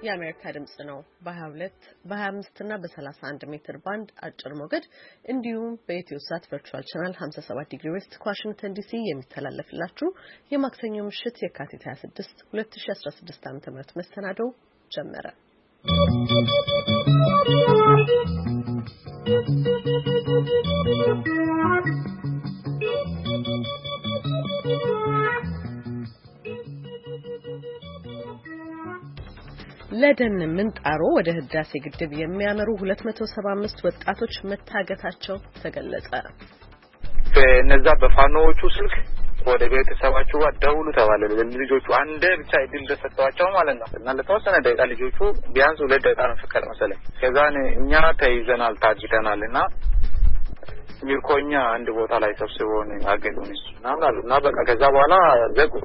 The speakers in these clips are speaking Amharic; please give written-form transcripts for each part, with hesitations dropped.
የአሜሪካ ድምጽ ነው። በ22 በ25 እና በ31 ሜትር ባንድ አጭር ሞገድ እንዲሁም በኢትዮሳት ቨርቹዋል ቻናል 57 ዲግሪ ዌስት ዋሽንግተን ዲሲ የሚተላለፍላችሁ የማክሰኞ ምሽት የካቲት 26 2016 ዓ.ም መሰናዶ ጀመረ። ለደን ምንጣሮ ወደ ህዳሴ ግድብ የሚያመሩ 275 ወጣቶች መታገታቸው ተገለጸ። በነዛ በፋኖዎቹ ስልክ ወደ ቤተሰባቸው ደውሉ ተባለ። ልጆቹ አንድ ብቻ እድል ተሰጥቷቸው ማለት ነው እና ለተወሰነ ደቂቃ ልጆቹ ቢያንስ 2 ደቂቃ ነው ፍቅር መሰለኝ። ከዛን እኛ ተይዘናል ታጅተናልና ሚርኮኛ አንድ ቦታ ላይ ተሰብስበውን አገኙን እና በቃ ከዛ በኋላ ዘጉ።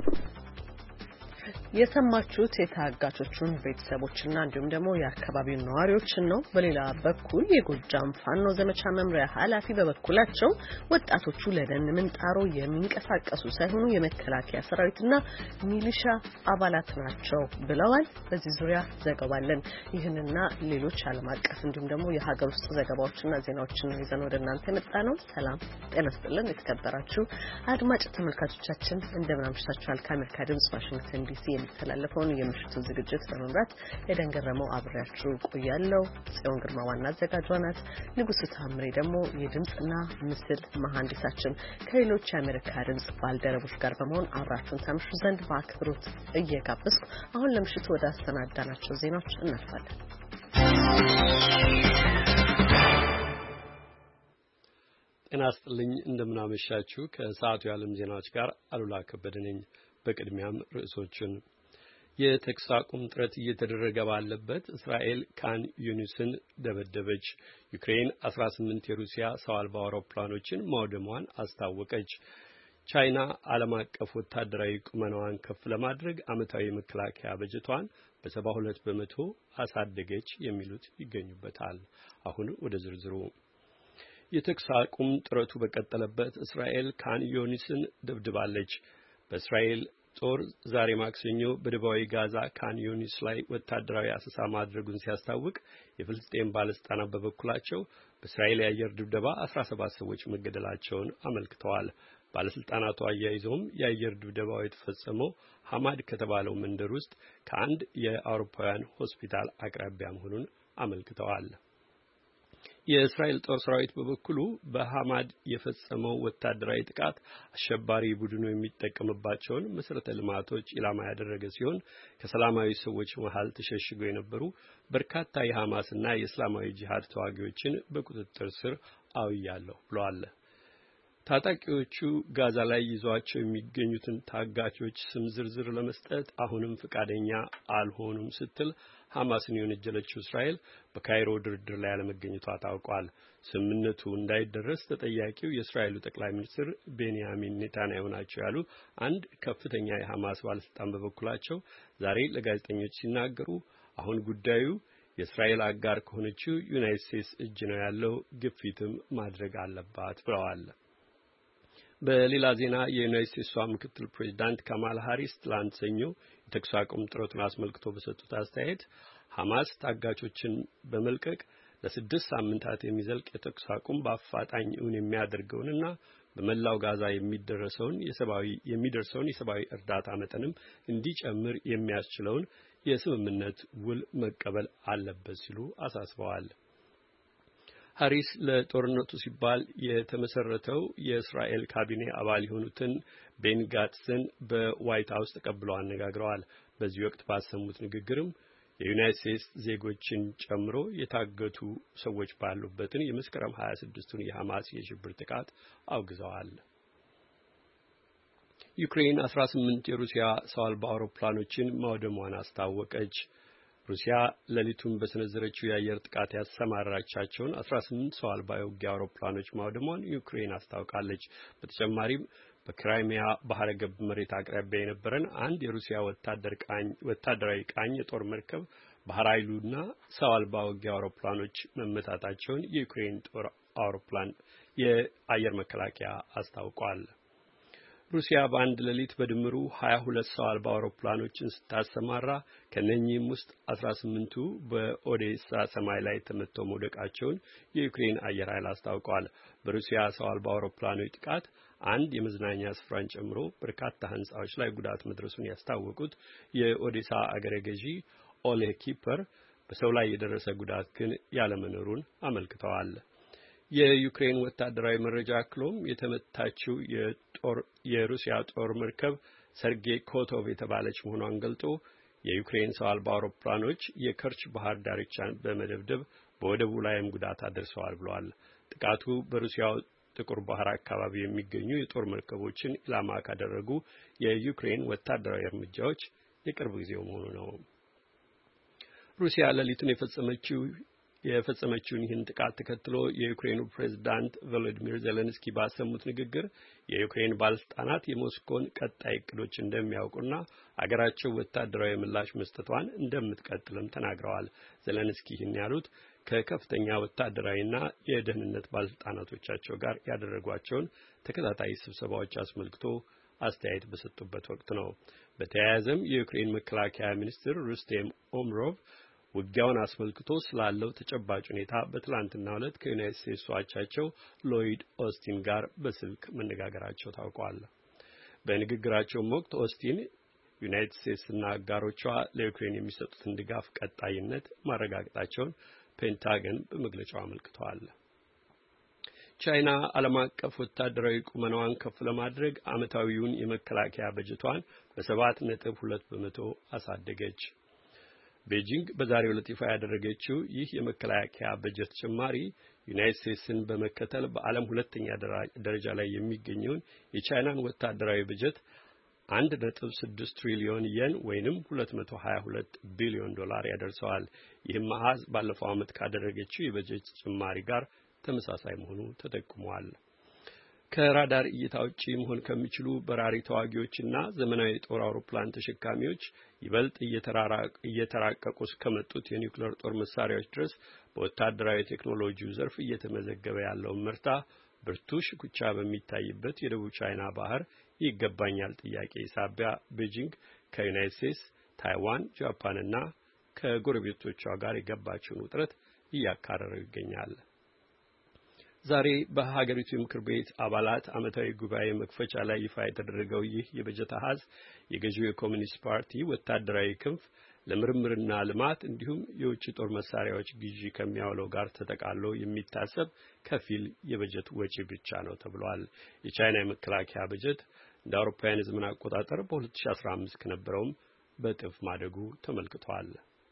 የሰማችሁት የታጋቾቹን ቤተሰቦችና እንዲሁም ደግሞ የአካባቢው ነዋሪዎችን ነው። በሌላ በኩል የጎጃም ፋኖ ዘመቻ መምሪያ ኃላፊ በበኩላቸው ወጣቶቹ ለደን ምንጣሮ የሚንቀሳቀሱ ሳይሆኑ የመከላከያ ሰራዊትና ሚሊሻ አባላት ናቸው ብለዋል። በዚህ ዙሪያ ዘገባለን። ይህንና ሌሎች ዓለም አቀፍ እንዲሁም ደግሞ የሀገር ውስጥ ዘገባዎችና ዜናዎችን ይዘን ወደ እናንተ የመጣ ነው። ሰላም ጤና ይስጥልን የተከበራችሁ አድማጭ ተመልካቾቻችን እንደምን አምሽታችኋል? ከአሜሪካ ድምጽ ዋሽንግተን ዲሲ የሚተላለፈውን የምሽቱን ዝግጅት በመምራት ኤደን ገረመው አብሬያችሁ ቆያለሁ። ጽዮን ግርማ ዋና አዘጋጇ ናት። ንጉሱ ታምሬ ደግሞ የድምጽና ምስል መሐንዲሳችን ከሌሎች የአሜሪካ ድምጽ ባልደረቦች ጋር በመሆን አብራችሁን ታምሹ ዘንድ በአክብሮት እየጋበዝኩ አሁን ለምሽቱ ወደ አሰናዳናቸው ዜናዎች እናልፋለን። ጤና ይስጥልኝ እንደምን አመሻችሁ። ከሰዓቱ የዓለም ዜናዎች ጋር አሉላ ከበደ ነኝ። በቅድሚያም ርዕሶቹን የተኩስ አቁም ጥረት እየተደረገ ባለበት እስራኤል ካን ዩኒስን ደበደበች። ዩክሬን 18 የሩሲያ ሰው አልባ አውሮፕላኖችን ማውደሟን አስታወቀች። ቻይና ዓለም አቀፍ ወታደራዊ ቁመናዋን ከፍ ለማድረግ ዓመታዊ መከላከያ በጀቷን በ72 በመቶ አሳደገች የሚሉት ይገኙበታል። አሁን ወደ ዝርዝሩ። የተኩስ አቁም ጥረቱ በቀጠለበት እስራኤል ካን ዩኒስን ደብድባለች። በእስራኤል ጦር ዛሬ ማክሰኞ በደቡባዊ ጋዛ ካን ዩኒስ ላይ ወታደራዊ አሰሳ ማድረጉን ሲያስታውቅ የፍልስጤም ባለስልጣናት በበኩላቸው በእስራኤል የአየር ድብደባ 17 ሰዎች መገደላቸውን አመልክተዋል። ባለስልጣናቱ አያይዘውም የአየር ድብደባው የተፈጸመው ሐማድ ከተባለው መንደር ውስጥ ከአንድ የአውሮፓውያን ሆስፒታል አቅራቢያ መሆኑን አመልክተዋል። የእስራኤል ጦር ሰራዊት በበኩሉ በሐማድ የፈጸመው ወታደራዊ ጥቃት አሸባሪ ቡድኑ የሚጠቀምባቸውን መሰረተ ልማቶች ኢላማ ያደረገ ሲሆን ከሰላማዊ ሰዎች መሃል ተሸሽገው የነበሩ በርካታ የሐማስና የእስላማዊ ጂሃድ ተዋጊዎችን በቁጥጥር ስር አውያለሁ ብለዋል። ታጣቂዎቹ ጋዛ ላይ ይዟቸው የሚገኙትን ታጋቾች ስም ዝርዝር ለመስጠት አሁንም ፈቃደኛ አልሆኑም ስትል ሐማስን የወነጀለችው እስራኤል በካይሮ ድርድር ላይ ያለመገኘቷ ታውቋል። ስምምነቱ እንዳይደረስ ተጠያቂው የእስራኤሉ ጠቅላይ ሚኒስትር ቤንያሚን ኔታንያሁ ናቸው ያሉ አንድ ከፍተኛ የሐማስ ባለስልጣን በበኩላቸው ዛሬ ለጋዜጠኞች ሲናገሩ አሁን ጉዳዩ የእስራኤል አጋር ከሆነችው ዩናይትድ ስቴትስ እጅ ነው ያለው፣ ግፊትም ማድረግ አለባት ብለዋል። በሌላ ዜና የዩናይትድ ስቴትስ ምክትል ፕሬዚዳንት ካማላ ሃሪስ ትላንት ሰኞ የተኩስ አቁም ጥረቱን አስመልክቶ በሰጡት አስተያየት ሐማስ ታጋቾችን በመልቀቅ ለ6 ሳምንታት የሚዘልቅ የተኩስ አቁም በአፋጣኝ እውን የሚያደርገውንና በመላው ጋዛ የሚደርሰውን የሰብአዊ እርዳታ መጠንም እንዲጨምር የሚያስችለውን የስምምነት ውል መቀበል አለበት ሲሉ አሳስበዋል። ሃሪስ ለጦርነቱ ሲባል የተመሰረተው የእስራኤል ካቢኔ አባል የሆኑትን ቤን ጋትስን በዋይት ሃውስ ተቀብለው አነጋግረዋል። በዚህ ወቅት ባሰሙት ንግግርም የዩናይትድ ስቴትስ ዜጎችን ጨምሮ የታገቱ ሰዎች ባሉበትን የመስከረም 26ቱን የሐማስ የሽብር ጥቃት አውግዘዋል። ዩክሬን 18 የሩሲያ ሰው አልባ አውሮፕላኖችን ማውደሟን አስታወቀች። ሩሲያ ሌሊቱን በሰነዘረችው የአየር ጥቃት ያሰማራቻቸውን 18 ሰው አልባ የውጊያ አውሮፕላኖች ማውደሟን ዩክሬን አስታውቃለች። በተጨማሪም በክራይሚያ ባህረ ገብ መሬት አቅራቢያ የነበረን አንድ የሩሲያ ወታደራዊ ቃኝ የጦር መርከብ ባህር ኃይሉና ሰው አልባ ውጊያ አውሮፕላኖች መመታታቸውን የዩክሬን ጦር አውሮፕላን የአየር መከላከያ አስታውቋል። ሩሲያ በአንድ ሌሊት በድምሩ 22 ሰው አልባ አውሮፕላኖችን ስታሰማራ ከነኚህም ውስጥ 18ቱ በኦዴሳ ሰማይ ላይ ተመተው መውደቃቸውን የዩክሬን አየር ኃይል አስታውቋል። በሩሲያ ሰው አልባ አውሮፕላኖች ጥቃት አንድ የመዝናኛ ስፍራን ጨምሮ በርካታ ህንጻዎች ላይ ጉዳት መድረሱን ያስታወቁት የኦዴሳ አገረ ገዢ ኦሌህ ኪፐር በሰው ላይ የደረሰ ጉዳት ግን ያለመኖሩን አመልክተዋል። የዩክሬን ወታደራዊ መረጃ አክሎም የተመታችው የሩሲያ ጦር መርከብ ሰርጌይ ኮቶቭ የተባለች መሆኗን ገልጦ የዩክሬን ሰው አልባ አውሮፕላኖች የከርች ባህር ዳርቻን በመደብደብ በወደቡ ላይም ጉዳት አድርሰዋል ብለዋል። ጥቃቱ በሩሲያው ጥቁር ባህር አካባቢ የሚገኙ የጦር መርከቦችን ኢላማ ካደረጉ የዩክሬን ወታደራዊ እርምጃዎች የቅርብ ጊዜው መሆኑ ነው። ሩሲያ ሌሊቱን የፈጸመችውን ይህን ጥቃት ተከትሎ የዩክሬኑ ፕሬዝዳንት ቮሎዲሚር ዜሌንስኪ ባሰሙት ንግግር የዩክሬን ባለስልጣናት የሞስኮን ቀጣይ እቅዶች እንደሚያውቁና አገራቸው ወታደራዊ ምላሽ መስጠቷን እንደምትቀጥልም ተናግረዋል። ዜሌንስኪ ይህን ያሉት ከከፍተኛ ወታደራዊና የደህንነት ባለስልጣናቶቻቸው ጋር ያደረጓቸውን ተከታታይ ስብሰባዎች አስመልክቶ አስተያየት በሰጡበት ወቅት ነው። በተያያዘም የዩክሬን መከላከያ ሚኒስትር ሩስቴም ኡመሮቭ ውጊያውን አስመልክቶ ስላለው ተጨባጭ ሁኔታ በትላንትናው ዕለት ከዩናይትድ ስቴትስ አቻቸው ሎይድ ኦስቲን ጋር በስልክ መነጋገራቸው ታውቋል። በንግግራቸውም ወቅት ኦስቲን ዩናይትድ ስቴትስና አጋሮቿ ለዩክሬን የሚሰጡትን ድጋፍ ቀጣይነት ማረጋገጣቸውን ፔንታገን በመግለጫው አመልክተዋል። ቻይና ዓለም አቀፍ ወታደራዊ ቁመናዋን ከፍ ለማድረግ ዓመታዊውን የመከላከያ በጀቷን በ7.2 በመቶ አሳደገች። ቤጂንግ በዛሬው ዕለት ይፋ ያደረገችው ይህ የመከላከያ በጀት ጭማሪ ዩናይትድ ስቴትስን በመከተል በዓለም ሁለተኛ ደረጃ ላይ የሚገኘውን የቻይናን ወታደራዊ በጀት 1.6 ትሪሊዮን የን ወይንም 222 ቢሊዮን ዶላር ያደርሰዋል። ይህም አሃዝ ባለፈው ዓመት ካደረገችው የበጀት ጭማሪ ጋር ተመሳሳይ መሆኑ ተጠቁሟል። ከራዳር እይታ ውጪ መሆን ከሚችሉ በራሪ ተዋጊዎችና ዘመናዊ የጦር አውሮፕላን ተሸካሚዎች ይበልጥ እየተራቀቁ እስከመጡት የኒውክሌር ጦር መሳሪያዎች ድረስ በወታደራዊ ቴክኖሎጂው ዘርፍ እየተመዘገበ ያለው ምርታ ብርቱ ሽኩቻ በሚታይበት የደቡብ ቻይና ባህር ይገባኛል ጥያቄ ሳቢያ ቤጂንግ ከዩናይትድ ስቴትስ፣ ታይዋን፣ ጃፓንና ከጎረቤቶቿ ጋር የገባችውን ውጥረት እያካረረው ይገኛል። ዛሬ በሀገሪቱ ምክር ቤት አባላት ዓመታዊ ጉባኤ መክፈቻ ላይ ይፋ የተደረገው ይህ የበጀት አሃዝ የገዢው የኮሚኒስት ፓርቲ ወታደራዊ ክንፍ ለምርምርና ልማት እንዲሁም የውጭ ጦር መሳሪያዎች ግዢ ከሚያውለው ጋር ተጠቃሎ የሚታሰብ ከፊል የበጀት ወጪ ብቻ ነው ተብሏል። የቻይና የመከላከያ በጀት እንደ አውሮፓውያን የዘመን አቆጣጠር በ2015 ከነበረውም በእጥፍ ማደጉ ተመልክቷል።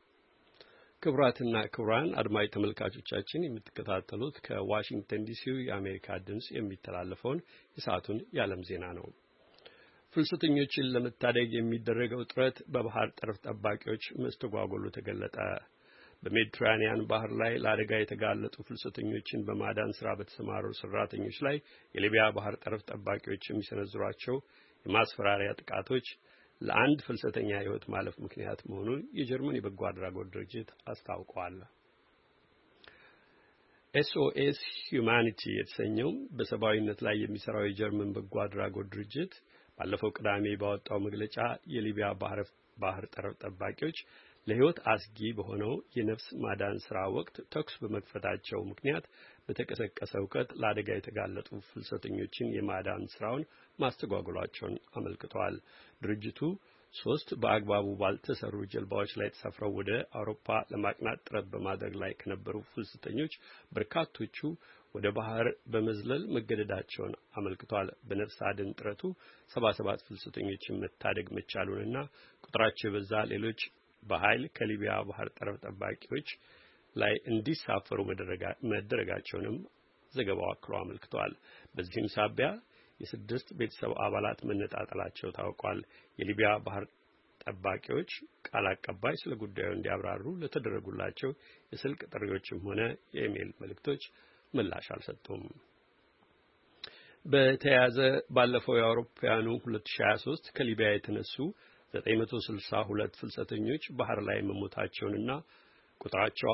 ክቡራትና ክቡራን አድማጭ ተመልካቾቻችን የምትከታተሉት ከዋሽንግተን ዲሲው የአሜሪካ ድምጽ የሚተላለፈውን የሰዓቱን የዓለም ዜና ነው። ፍልሰተኞችን ለመታደግ የሚደረገው ጥረት በባህር ጠረፍ ጠባቂዎች መስተጓጎሉ ተገለጠ። በሜዲትራኒያን ባህር ላይ ለአደጋ የተጋለጡ ፍልሰተኞችን በማዳን ስራ በተሰማሩ ሰራተኞች ላይ የሊቢያ ባህር ጠረፍ ጠባቂዎች የሚሰነዝሯቸው የማስፈራሪያ ጥቃቶች ለአንድ ፍልሰተኛ ሕይወት ማለፍ ምክንያት መሆኑን የጀርመን የበጎ አድራጎት ድርጅት አስታውቋል። SOS Humanity የተሰኘው በሰብአዊነት ላይ የሚሰራው የጀርመን በጎ አድራጎት ድርጅት ባለፈው ቅዳሜ ባወጣው መግለጫ የሊቢያ ባህር ጠረፍ ጠባቂዎች ለሕይወት አስጊ በሆነው የነፍስ ማዳን ስራ ወቅት ተኩስ በመክፈታቸው ምክንያት በተቀሰቀሰ ሁከት ለአደጋ የተጋለጡ ፍልሰተኞችን የማዳን ስራውን ማስተጓጎላቸውን አመልክተዋል። ድርጅቱ 3 በአግባቡ ባልተሰሩ ጀልባዎች ላይ ተሳፍረው ወደ አውሮፓ ለማቅናት ጥረት በማድረግ ላይ ከነበሩ ፍልሰተኞች በርካቶቹ ወደ ባህር በመዝለል መገደዳቸውን አመልክቷል። በነፍስ አድን ጥረቱ 77 ፍልሰተኞችን መታደግ መቻሉንና ቁጥራቸው የበዛ ሌሎች በኃይል ከሊቢያ ባህር ጠረፍ ጠባቂዎች ላይ እንዲሳፈሩ መደረጋቸውንም ዘገባው አክሎ አመልክቷል። በዚህም ሳቢያ የ6 ቤተሰብ አባላት መነጣጠላቸው ታውቋል። የሊቢያ ባህር ጠባቂዎች ቃል አቀባይ ስለ ጉዳዩ እንዲያብራሩ ለተደረጉላቸው የስልክ ጥሪዎችም ሆነ የኢሜል መልእክቶች ምላሽ አልሰጡም። በተያያዘ ባለፈው የአውሮፓውያኑ 2023 ከሊቢያ የተነሱ 962 ፍልሰተኞች ባህር ላይ መሞታቸውንና ቁጥራቸው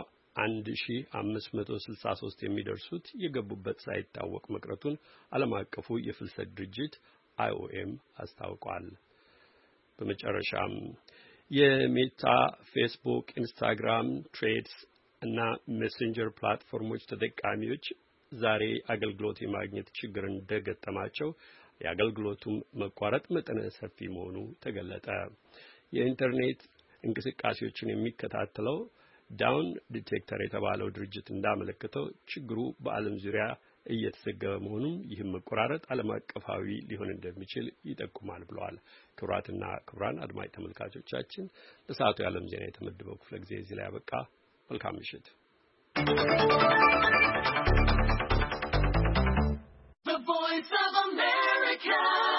1563 የሚደርሱት የገቡበት ሳይታወቅ መቅረቱን ዓለም አቀፉ የፍልሰት ድርጅት IOM አስታውቋል። በመጨረሻም የሜታ ፌስቡክ፣ ኢንስታግራም፣ ትሬድስ እና ሜሴንጀር ፕላትፎርሞች ተጠቃሚዎች ዛሬ አገልግሎት የማግኘት ችግር እንደገጠማቸው የአገልግሎቱም መቋረጥ መጠነ ሰፊ መሆኑ ተገለጠ። የኢንተርኔት እንቅስቃሴዎችን የሚከታተለው ዳውን ዲቴክተር የተባለው ድርጅት እንዳመለከተው ችግሩ በዓለም ዙሪያ እየተዘገበ መሆኑን ይህም መቆራረጥ ዓለም አቀፋዊ ሊሆን እንደሚችል ይጠቁማል ብለዋል። ክቡራትና ክቡራን አድማጭ ተመልካቾቻችን ለሰዓቱ የዓለም ዜና የተመደበው ክፍለ ጊዜ እዚህ ላይ ያበቃ። መልካም ምሽት። The Voice of America.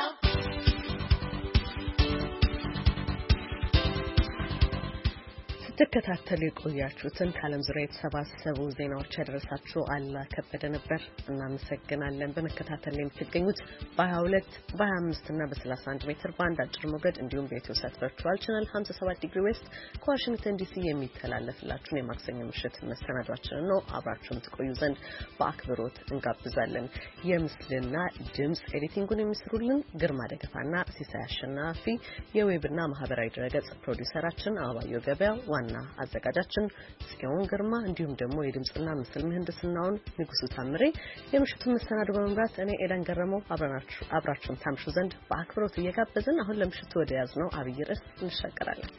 ተከታተሉ የቆያችሁትን ከዓለም ዙሪያ የተሰባሰቡ ዜናዎች ያደረሳችሁ አላ ከበደ ነበር። እናመሰግናለን። በመከታተል ላይ የምትገኙት በ22 በ25 እና በ31 ሜትር ባንድ አጭር ሞገድ እንዲሁም በኢትዮ ሳት ቨርቹዋል ቻናል 57 ዲግሪ ዌስት ከዋሽንግተን ዲሲ የሚተላለፍላችሁን የማክሰኞ ምሽት መሰናዷችንን ነው። አብራችሁን ትቆዩ ዘንድ በአክብሮት እንጋብዛለን። የምስልና ድምጽ ኤዲቲንጉን የሚሰሩልን ግርማ ደገፋና ሲሳይ አሸናፊ፣ የዌብና ማህበራዊ ድረገጽ ፕሮዲውሰራችን አባዮ ገበያው፣ ዋና አዘጋጃችን ጽዮን ግርማ እንዲሁም ደግሞ የድምጽና ምስል ምህንድስናውን ንጉሱ ታምሬ፣ የምሽቱን መሰናዶ በመምራት እኔ ኤደን ገረመው አብራችሁን ታምሹ ዘንድ በአክብሮት እየጋበዝን አሁን ለምሽቱ ወደ ያዝነው አብይ ርዕስ እንሻገራለን።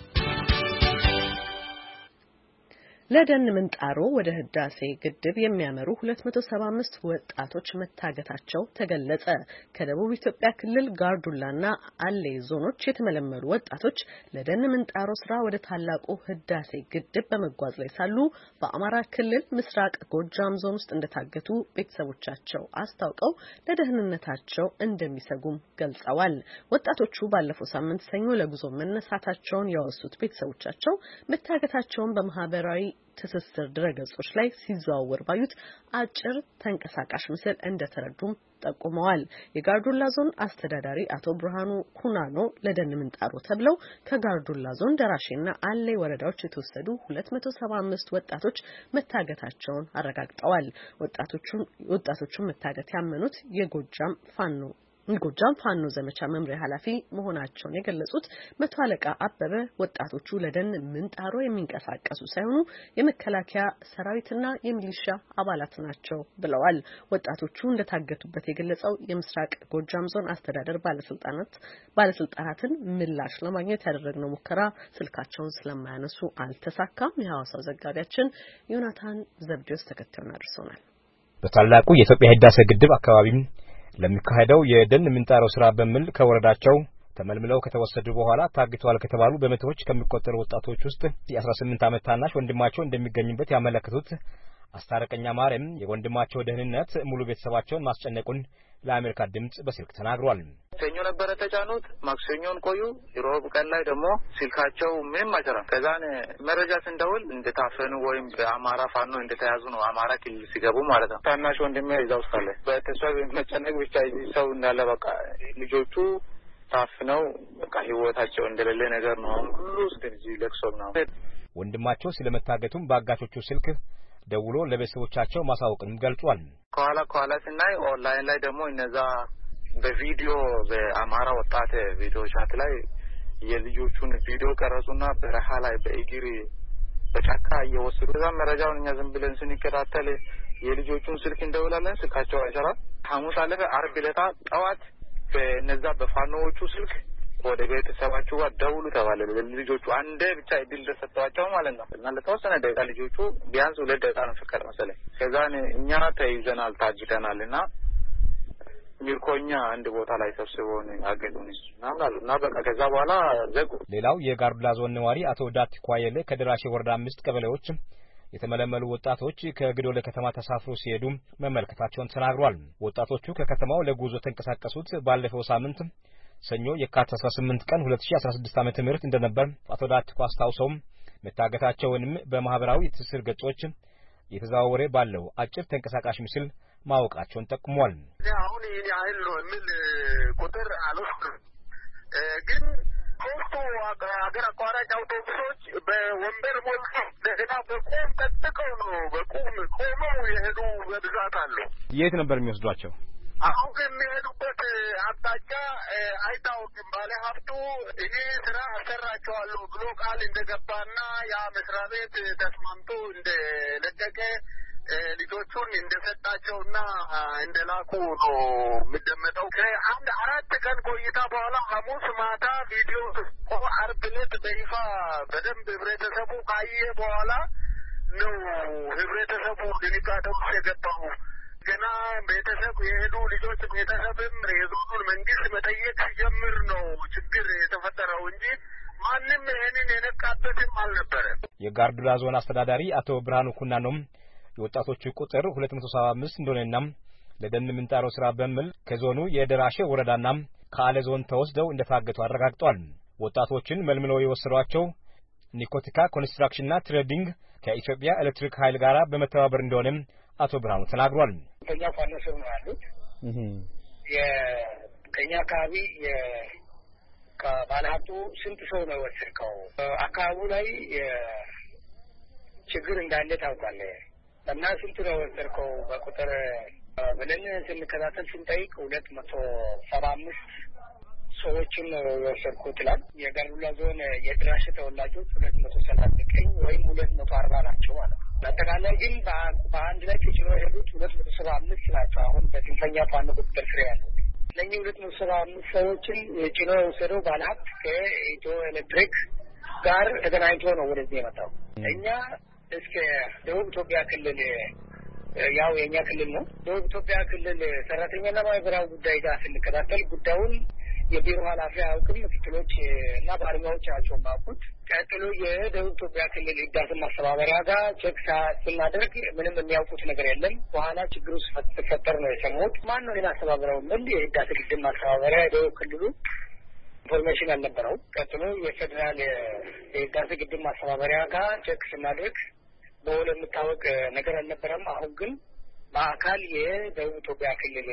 ለደን ምንጣሮ ወደ ህዳሴ ግድብ የሚያመሩ 275 ወጣቶች መታገታቸው ተገለጸ። ከደቡብ ኢትዮጵያ ክልል ጋርዱላና አሌ ዞኖች የተመለመሉ ወጣቶች ለደን ምንጣሮ ስራ ወደ ታላቁ ህዳሴ ግድብ በመጓዝ ላይ ሳሉ በአማራ ክልል ምስራቅ ጎጃም ዞን ውስጥ እንደታገቱ ቤተሰቦቻቸው አስታውቀው ለደህንነታቸው እንደሚሰጉም ገልጸዋል። ወጣቶቹ ባለፈው ሳምንት ሰኞ ለጉዞ መነሳታቸውን ያወሱት ቤተሰቦቻቸው መታገታቸውን በማህበራዊ ትስስር ድረገጾች ላይ ሲዘዋወር ባዩት አጭር ተንቀሳቃሽ ምስል እንደተረዱም ጠቁመዋል። የጋርዱላ ዞን አስተዳዳሪ አቶ ብርሃኑ ኩናኖ ለደን ምንጣሮ ተብለው ከጋርዱላ ዞን ደራሼና አሌ ወረዳዎች የተወሰዱ 275 ወጣቶች መታገታቸውን አረጋግጠዋል። ወጣቶቹን መታገት ያመኑት የጎጃም ፋኖ ዘመቻ መምሪያ ኃላፊ መሆናቸውን የገለጹት መቶ አለቃ አበበ ወጣቶቹ ለደን ምንጣሮ የሚንቀሳቀሱ ሳይሆኑ የመከላከያ ሰራዊትና የሚሊሻ አባላት ናቸው ብለዋል። ወጣቶቹ እንደታገቱበት የገለጸው የምስራቅ ጎጃም ዞን አስተዳደር ባለስልጣናትን ምላሽ ለማግኘት ያደረግነው ሙከራ ስልካቸውን ስለማያነሱ አልተሳካም። የሐዋሳው ዘጋቢያችን ዮናታን ዘብዴዎስ ተከታዩን አድርሶናል። በታላቁ የኢትዮጵያ ህዳሴ ግድብ አካባቢ ለሚካሄደው የደን ምንጣሮ ስራ በሚል ከወረዳቸው ተመልምለው ከተወሰዱ በኋላ ታግተዋል ከተባሉ በመቶዎች ከሚቆጠሩ ወጣቶች ውስጥ የ18 ዓመት ታናሽ ወንድማቸው እንደሚገኙበት ያመለከቱት አስታረቀኛ ማርያም የወንድማቸው ደህንነት ሙሉ ቤተሰባቸውን ማስጨነቁን ለአሜሪካ ድምጽ በስልክ ተናግሯል። ሰኞ ነበር ተጫኑት፣ ማክሰኞን ቆዩ፣ ሮብ ቀን ላይ ደግሞ ስልካቸው ምንም አይሰራም። ከዛን መረጃ ስንደውል እንደታፈኑ ወይም በአማራ ፋኖ እንደተያዙ ነው። አማራ ክልል ሲገቡ ማለት ነው። ታናሽ ወንድሜ እዛው አለ። በተስፋ መጨነቅ ብቻ ሰው እንዳለ በቃ ልጆቹ ታፍነው በቃ ህይወታቸው እንደሌለ ነገር ነው። ሁሉ ስለዚህ ለቅሶ ነው። ወንድማቸው ስለመታገቱም በአጋቾቹ ስልክ ደውሎ ለቤተሰቦቻቸው ማሳወቅንም ገልጿል። ከኋላ ስናይ ኦንላይን ላይ ደግሞ እነዛ በቪዲዮ በአማራ ወጣት ቪዲዮ ቻት ላይ የልጆቹን ቪዲዮ ቀረጹና በረሃ ላይ በእግር በጫካ እየወሰዱ ከዛ መረጃውን እኛ ዝም ብለን ስንከታተል የልጆቹን ስልክ እንደውላለን፣ ስልካቸው አይሰራም። ሐሙስ አለፈ፣ ዓርብ ዕለት ጠዋት በነዛ በፋኖዎቹ ስልክ ወደ ቤተሰባቸው ደውሉ ተባለ። ልጆቹ አንዴ ብቻ እድል ተሰጥቷቸው ማለት ነው እና ለተወሰነ ደቂቃ ልጆቹ ቢያንስ 2 ደቂቃ ነው ፍቅር መሰለኝ። ከዛን እኛ ተይዘናል ታጅተናልና ሚርኮኛ አንድ ቦታ ላይ ሰብስበውን አገዱን እና በቃ ከዛ በኋላ ዘጉ። ሌላው የጋርዱላ ዞን ነዋሪ አቶ ዳት ኳየለ ከደራሼ ወረዳ 5 ቀበሌዎች የተመለመሉ ወጣቶች ከግዶለ ከተማ ተሳፍሮ ሲሄዱ መመልከታቸውን ተናግሯል። ወጣቶቹ ከከተማው ለጉዞ ተንቀሳቀሱት ባለፈው ሳምንት ሰኞ የካቲት 18 ቀን 2016 ዓመተ ምህረት እንደነበር አቶ ዳት ኳስታውሰው መታገታቸውንም በማህበራዊ ትስስር ገጾች የተዛወረ ባለው አጭር ተንቀሳቃሽ ምስል ማወቃቸውን ጠቁሟል። አሁን ይሄን ያህል ነው ምን ቁጥር አልወስድም፣ ግን ሶስቱ ሀገር አቋራጭ አውቶቡሶች በወንበር ሞልተው ለገና በቁም ተጥቀው ነው በቁም ቆመው የሄዱ በብዛት አሉ። የት ነበር የሚወስዷቸው? አሁን የሚሄዱበት አቅጣጫ አይታወቅም። ባለ ሀብቱ እኔ ስራ አሰራቸዋለሁ ብሎ ቃል እንደገባና ያ መስሪያ ቤት ተስማምቶ እንደለቀቀ ልጆቹን እንደሰጣቸውና እንደላኩ ነው የሚደመጠው። ከአንድ 4 ቀን ቆይታ በኋላ ሐሙስ ማታ ቪዲዮ ዓርብ ዕለት በይፋ በደንብ ህብረተሰቡ ካየ በኋላ ነው ህብረተሰቡ ድንጋጤ ውስጥ የገባው። ገና ቤተሰብ የሄዱ ልጆች ቤተሰብም የዞኑን መንግስት መጠየቅ ሲጀምር ነው ችግር የተፈጠረው እንጂ ማንም ይሄንን የነቃበትም አልነበረም። የጋርዱላ ዞን አስተዳዳሪ አቶ ብርሃኑ ኩናኖም የወጣቶቹ ቁጥር 275 እንደሆነና ለደን ምንጣሮ ስራ በሚል ከዞኑ የደራሼ ወረዳና ከአለ ዞን ተወስደው እንደታገቱ አረጋግጧል። ወጣቶችን መልምለው የወሰዷቸው ኒኮቲካ ኮንስትራክሽንና ትሬዲንግ ከኢትዮጵያ ኤሌክትሪክ ኃይል ጋር በመተባበር እንደሆነ አቶ ብርሃኑ ተናግሯል። ከኛ ፋኖስ ነው ያሉት የከኛ አካባቢ ከባለሀብቱ ስንት ሰው ነው ወሰድከው? አካባቢው ላይ ችግር እንዳለ ታውቃለህ እና ስንት ነው ወሰድከው በቁጥር ብለን ስንከታተል ስንጠይቅ 275 ሰዎችን ነው የወሰድኩት ይላል። የጋርዱላ ዞን የድራሽ ተወላጆች 239 ወይም 240 ናቸው ማለት ነው። አጠቃላይ ግን በአንድ ላይ ተጭኖ የሄዱት 275 ናቸው። አሁን በትንፈኛ ፋኖ ቁጥጥር ስር ያሉት እነኚህ 275 ሰዎችን ጭኖ የወሰደው ባለሀብት ከኢትዮ ኤሌክትሪክ ጋር ተገናኝቶ ነው ወደዚህ የመጣው። እኛ እስከ ደቡብ ኢትዮጵያ ክልል ያው የኛ ክልል ነው። ደቡብ ኢትዮጵያ ክልል ሰራተኛና ማህበራዊ ጉዳይ ጋር ስንከታተል ጉዳዩን የቢሮ ኃላፊ አውቅም ምክትሎች እና ባለሙያዎች ናቸው ማቁት። ቀጥሎ የደቡብ ኢትዮጵያ ክልል ህዳሴ ማስተባበሪያ ጋር ቼክ ስናደርግ ምንም የሚያውቁት ነገር የለም። በኋላ ችግሩ ሲፈጠር ነው የሰሙት። ማን ነው የማስተባበሪያው? ምን የህዳሴ ግድብ ማስተባበሪያ የደቡብ ክልሉ ኢንፎርሜሽን አልነበረው። ቀጥሎ የፌዴራል የህዳሴ ግድብ ማስተባበሪያ ጋር ቼክ ስናደርግ በውል የሚታወቅ ነገር አልነበረም። አሁን ግን በአካል የደቡብ ኢትዮጵያ ክልል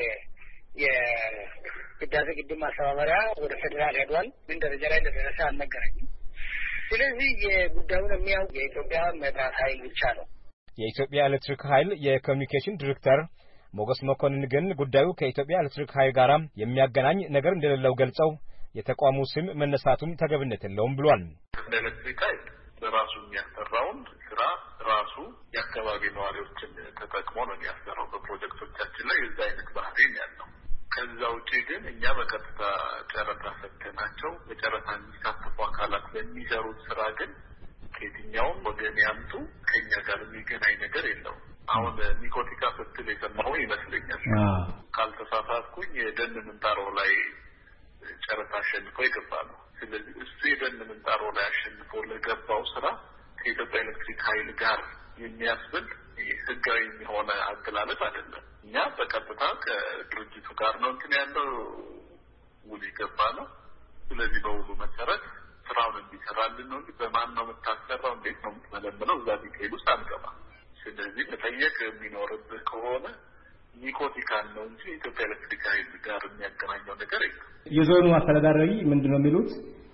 የህዳሴ ግድብ ማስተባበሪያ ወደ ፌዴራል ሄዷል። ምን ደረጃ ላይ እንደደረሰ አልነገረኝም። ስለዚህ የጉዳዩን የሚያውቅ የኢትዮጵያ መብራት ኃይል ብቻ ነው። የኢትዮጵያ ኤሌክትሪክ ኃይል የኮሚኒኬሽን ዲሬክተር ሞገስ መኮንን ግን ጉዳዩ ከኢትዮጵያ ኤሌክትሪክ ኃይል ጋር የሚያገናኝ ነገር እንደሌለው ገልጸው የተቋሙ ስም መነሳቱም ተገብነት የለውም ብሏል። ኤሌክትሪክ ኃይል በራሱ የሚያሰራውን ስራ ራሱ የአካባቢ ነዋሪዎችን ተጠቅሞ ነው የሚያሰራው። በፕሮጀክቶቻችን ላይ የዛ አይነት ባህሪ ያለው። ከዛ ውጪ ግን እኛ በቀጥታ ጨረታ ሰጥተናቸው በጨረታ የሚሳተፉ አካላት ለሚሰሩት ስራ ግን ከየትኛውም ወገን ያምጡ ከኛ ጋር የሚገናኝ ነገር የለውም። አሁን ኒኮቲካ ስትል የሰማሁ ይመስለኛል። ካልተሳሳትኩኝ የደን ምንጣሮ ላይ ጨረታ አሸንፎ የገባ ነው። ስለዚህ እሱ የደን ምንጣሮ ላይ አሸንፎ ለገባው ስራ ከኢትዮጵያ ኤሌክትሪክ ኃይል ጋር የሚያስብል ህጋዊ የሆነ አገላለጽ አይደለም። እኛ በቀጥታ ከድርጅቱ ጋር ነው እንትን ያለው ውል ይገባ ነው። ስለዚህ በውሉ መሰረት ስራውን እንዲሰራልን ነው እንጂ በማን ነው የምታሰራው፣ እንዴት ነው የምትመለምለው፣ እዛ ዲቴይል ውስጥ አንገባ። ስለዚህ መጠየቅ የሚኖርብህ ከሆነ ኒኮቲካን ነው እንጂ ኢትዮጵያ ኤሌክትሪክ ኃይል ጋር የሚያገናኘው ነገር የለም። የዞኑ አስተዳዳሪ ምንድነው የሚሉት?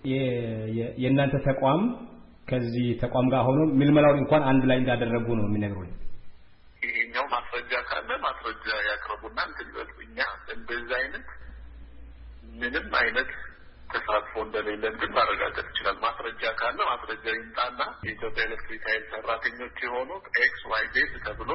የእናንተ ተቋም ከዚህ ተቋም ጋር ሆኖ ምልመላውን እንኳን አንድ ላይ እንዳደረጉ ነው የሚነግሩኝ። ይሄኛው ማስረጃ ካለ ማስረጃ ያቅርቡና እንትን ይበሉ። እኛ እንደዚህ አይነት ምንም አይነት ተሳትፎ እንደሌለን ግን ማረጋገጥ ይችላል። ማስረጃ ካለ ማስረጃ ይምጣና የኢትዮጵያ ኤሌክትሪክ ኃይል ሰራተኞች የሆኑ ኤክስ ዋይ ዜድ ተብሎ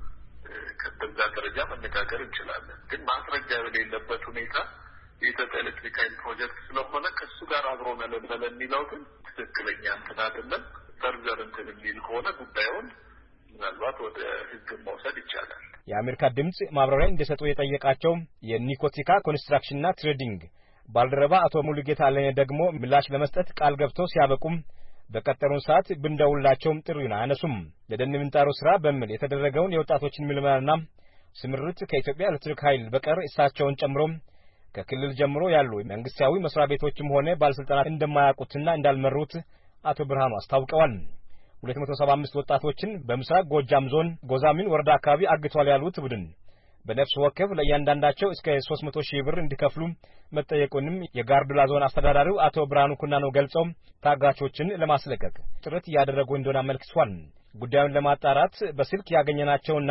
ከዛ ደረጃ መነጋገር እንችላለን። ግን ማስረጃ በሌለበት ሁኔታ የኢትዮጵያ ኤሌክትሪክ ኃይል ፕሮጀክት ስለሆነ ከሱ ጋር አብሮ መለመለ የሚለው ግን ትክክለኛ እንትን አይደለም። ፈርዘር እንትን የሚል ከሆነ ጉዳዩን ምናልባት ወደ ህግ መውሰድ ይቻላል። የአሜሪካ ድምጽ ማብራሪያ እንዲሰጡ የጠየቃቸው የኒኮቲካ ኮንስትራክሽንና ትሬዲንግ ባልደረባ አቶ ሙሉጌታ አለኝ ደግሞ ምላሽ ለመስጠት ቃል ገብተው ሲያበቁም በቀጠሩን ሰዓት ብንደውላቸውም ጥሪውን አያነሱም። ለደን ምንጣሮ ስራ በሚል የተደረገውን የወጣቶችን ምልመላና ስምርት ከኢትዮጵያ ኤሌክትሪክ ኃይል በቀር እሳቸውን ጨምሮ ከክልል ጀምሮ ያሉ መንግስታዊ መስሪያ ቤቶችም ሆነ ባለስልጣናት እንደማያውቁትና እንዳልመሩት አቶ ብርሃኑ አስታውቀዋል። 275 ወጣቶችን በምስራቅ ጎጃም ዞን ጎዛሚን ወረዳ አካባቢ አግቷል ያሉት ቡድን በነፍስ ወከፍ ለእያንዳንዳቸው እስከ 300,000 ብር እንዲከፍሉ መጠየቁንም የጋርዱላ ዞን አስተዳዳሪው አቶ ብርሃኑ ኩናኖ ገልጸው ታጋቾችን ለማስለቀቅ ጥረት እያደረጉ እንደሆነ አመልክቷል። ጉዳዩን ለማጣራት በስልክ ያገኘናቸውና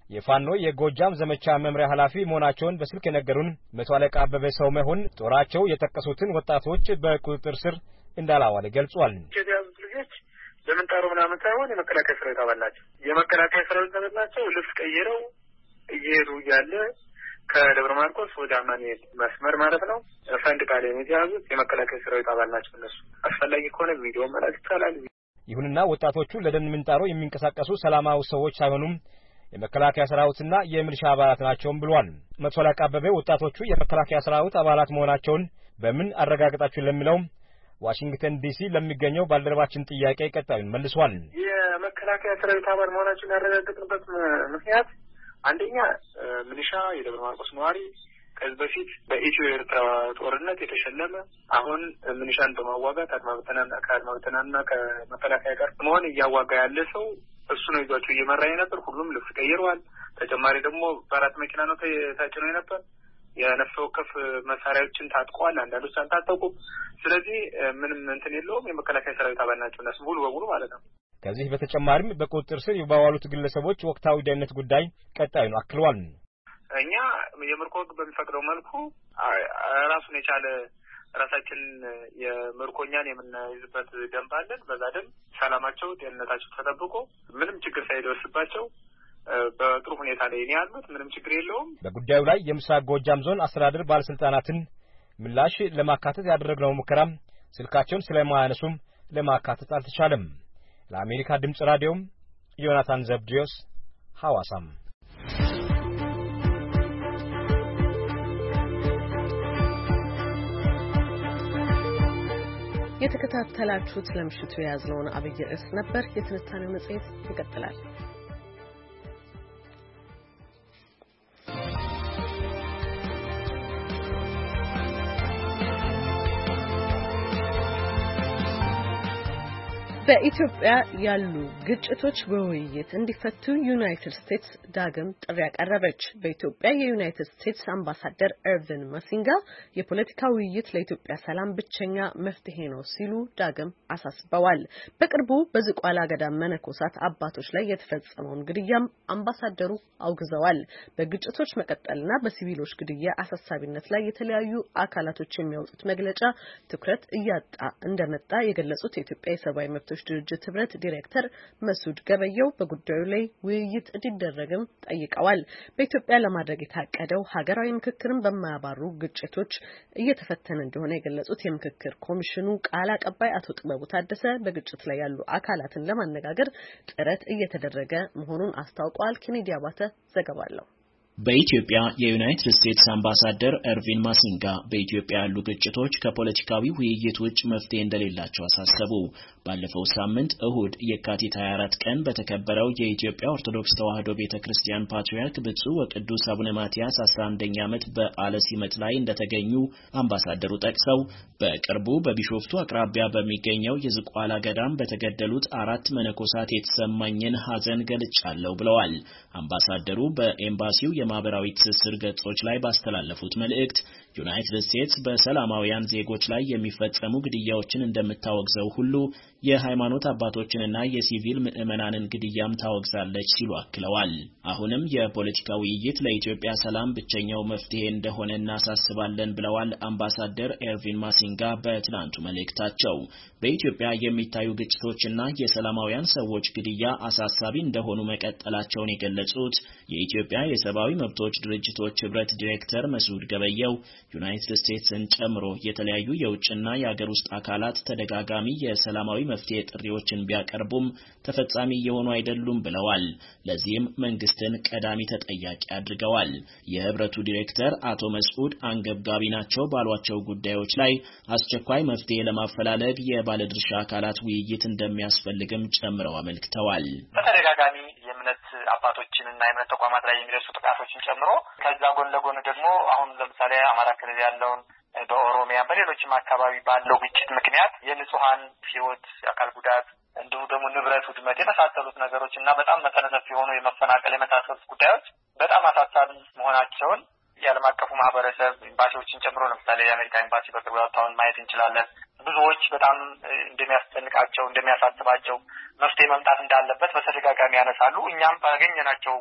የፋኖ የጎጃም ዘመቻ መምሪያ ኃላፊ መሆናቸውን በስልክ የነገሩን መቶ አለቃ አበበ ሰው መሆን ጦራቸው የጠቀሱትን ወጣቶች በቁጥጥር ስር እንዳላዋለ ገልጿል። የተያዙት ልጆች በምንጣሩ ምናምን ሳይሆን የመከላከያ ሰራዊት አባል ናቸው። የመከላከያ ሰራዊት አባል ናቸው። ልብስ ቀይረው እየሄዱ እያለ ከደብረ ማርቆስ ወደ አማኑኤል መስመር ማለት ነው ፈንድቃ ላይ የተያዙት የመከላከያ ሰራዊት አባል ናቸው። እነሱ አስፈላጊ ከሆነ ቪዲዮ ማለት ይቻላል። ይሁንና ወጣቶቹ ለደን ምንጣሮ የሚንቀሳቀሱ ሰላማዊ ሰዎች ሳይሆኑም የመከላከያ ሰራዊትና የሚሊሻ አባላት ናቸው ብሏል። መቶ አለቃ አበበ ወጣቶቹ የመከላከያ ሰራዊት አባላት መሆናቸውን በምን አረጋግጣችሁ ለሚለው ዋሽንግተን ዲሲ ለሚገኘው ባልደረባችን ጥያቄ ቀጣዩን መልሷል። የመከላከያ ሰራዊት አባል መሆናቸውን ያረጋግጥንበት ምክንያት አንደኛ ሚሊሻ የደብረ ማርቆስ ነዋሪ ከዚህ በፊት በኢትዮ ኤርትራ ጦርነት የተሸለመ አሁን ሚሊሻን በማዋጋት ከአድማ ብተናና ከመከላከያ ጋር መሆን እያዋጋ ያለ ሰው እሱ ነው ይዟቸው እየመራ የነበር። ሁሉም ልብስ ቀይረዋል። ተጨማሪ ደግሞ በአራት መኪና ነው ታጭኖ የነበር። የነፍስ ወከፍ መሳሪያዎችን ታጥቀዋል። አንዳንዶች አልታጠቁም። ስለዚህ ምንም እንትን የለውም። የመከላከያ ሰራዊት አባል ናቸው እነሱ ሙሉ በሙሉ ማለት ነው። ከዚህ በተጨማሪም በቁጥጥር ስር የባዋሉት ግለሰቦች ወቅታዊ ደህንነት ጉዳይ ቀጣዩን አክሏል። እኛ የምርኮ ሕግ በሚፈቅደው መልኩ ራሱን የቻለ ራሳችን የምርኮኛን የምናይዝበት ደንብ አለን። በዛ ደንብ ሰላማቸው ደህንነታቸው ተጠብቆ ምንም ችግር ሳይደርስባቸው በጥሩ ሁኔታ ላይ ነው ያሉት። ምንም ችግር የለውም። በጉዳዩ ላይ የምስራቅ ጎጃም ዞን አስተዳደር ባለስልጣናትን ምላሽ ለማካተት ያደረግነው ሙከራ ስልካቸውን ስለማያነሱም ለማካተት አልተቻለም። ለአሜሪካ ድምጽ ራዲዮ ዮናታን ዘብዲዮስ ሐዋሳም። የተከታተላችሁት ለምሽቱ የያዝነውን አብይ ርዕስ ነበር። የትንታኔ መጽሔት ይቀጥላል። በኢትዮጵያ ያሉ ግጭቶች በውይይት እንዲፈቱ ዩናይትድ ስቴትስ ዳግም ጥሪ ያቀረበች። በኢትዮጵያ የዩናይትድ ስቴትስ አምባሳደር ኤርቪን ማሲንጋ የፖለቲካ ውይይት ለኢትዮጵያ ሰላም ብቸኛ መፍትሄ ነው ሲሉ ዳግም አሳስበዋል። በቅርቡ በዝቋላ ገዳም መነኮሳት አባቶች ላይ የተፈጸመውን ግድያም አምባሳደሩ አውግዘዋል። በግጭቶች መቀጠልና በሲቪሎች ግድያ አሳሳቢነት ላይ የተለያዩ አካላቶች የሚያወጡት መግለጫ ትኩረት እያጣ እንደመጣ የገለጹት የኢትዮጵያ የሰብአዊ መብቶች ድርጅት ህብረት ዳይሬክተር መስዑድ ገበየው በጉዳዩ ላይ ውይይት እንዲደረግም ጠይቀዋል። በኢትዮጵያ ለማድረግ የታቀደው ሀገራዊ ምክክርን በማያባሩ ግጭቶች እየተፈተነ እንደሆነ የገለጹት የምክክር ኮሚሽኑ ቃል አቀባይ አቶ ጥበቡ ታደሰ በግጭት ላይ ያሉ አካላትን ለማነጋገር ጥረት እየተደረገ መሆኑን አስታውቀዋል። ኬኔዲ አባተ ዘገባ አለው። በኢትዮጵያ የዩናይትድ ስቴትስ አምባሳደር ኤርቪን ማሲንጋ በኢትዮጵያ ያሉ ግጭቶች ከፖለቲካዊ ውይይት ውጭ መፍትሄ እንደሌላቸው አሳሰቡ። ባለፈው ሳምንት እሁድ የካቲት 24 ቀን በተከበረው የኢትዮጵያ ኦርቶዶክስ ተዋሕዶ ቤተክርስቲያን ፓትርያርክ ብፁዕ ወቅዱስ አቡነ ማትያስ 11ኛ ዓመት በዓለ ሲመት ላይ እንደተገኙ አምባሳደሩ ጠቅሰው በቅርቡ በቢሾፍቱ አቅራቢያ በሚገኘው የዝቋላ ገዳም በተገደሉት 4 መነኮሳት የተሰማኝን ሐዘን ገልጫለሁ ብለዋል። አምባሳደሩ በኤምባሲው የማህበራዊ ትስስር ገጾች ላይ ባስተላለፉት መልእክት ዩናይትድ ስቴትስ በሰላማውያን ዜጎች ላይ የሚፈጸሙ ግድያዎችን እንደምታወግዘው ሁሉ የሃይማኖት አባቶችንና የሲቪል ምዕመናንን ግድያም ታወግዛለች ሲሉ አክለዋል። አሁንም የፖለቲካ ውይይት ለኢትዮጵያ ሰላም ብቸኛው መፍትሄ እንደሆነ እናሳስባለን ብለዋል አምባሳደር ኤርቪን ማሲንጋ በትናንቱ መልእክታቸው። በኢትዮጵያ የሚታዩ ግጭቶችና የሰላማውያን ሰዎች ግድያ አሳሳቢ እንደሆኑ መቀጠላቸውን የገለጹት የኢትዮጵያ የሰብአዊ መብቶች ድርጅቶች ህብረት ዳይሬክተር መስዑድ ገበየው ዩናይትድ ስቴትስን ጨምሮ የተለያዩ የውጭና የአገር ውስጥ አካላት ተደጋጋሚ የሰላማዊ መፍትሄ ጥሪዎችን ቢያቀርቡም ተፈጻሚ የሆኑ አይደሉም ብለዋል። ለዚህም መንግስትን ቀዳሚ ተጠያቂ አድርገዋል። የህብረቱ ዳይሬክተር አቶ መስዑድ አንገብጋቢ ናቸው ባሏቸው ጉዳዮች ላይ አስቸኳይ መፍትሄ ለማፈላለግ የባለድርሻ አካላት ውይይት እንደሚያስፈልግም ጨምረው አመልክተዋል። በተደጋጋሚ የእምነት አባቶችንና የእምነት ተቋማት ላይ የሚደርሱ ጥቃቶችን ጨምሮ ከዛ ጎን ለጎን ደግሞ አሁን ለምሳሌ አማራ ክልል ያለውን በኦሮሚያ በሌሎችም አካባቢ ባለው ግጭት ምክንያት የንጹሃን ህይወት፣ የአካል ጉዳት እንዲሁ ደግሞ ንብረት ውድመት የመሳሰሉት ነገሮች እና በጣም መጠነ ሰፊ የሆኑ የመፈናቀል የመሳሰሉት ጉዳዮች በጣም አሳሳቢ መሆናቸውን የዓለም አቀፉ ማህበረሰብ ኤምባሲዎችን ጨምሮ ለምሳሌ የአሜሪካ ኤምባሲ በቅርቡ ያወጣውን ማየት እንችላለን። ብዙዎች በጣም እንደሚያስጨንቃቸው እንደሚያሳስባቸው መፍትሄ መምጣት እንዳለበት በተደጋጋሚ ያነሳሉ። እኛም ባገኘናቸው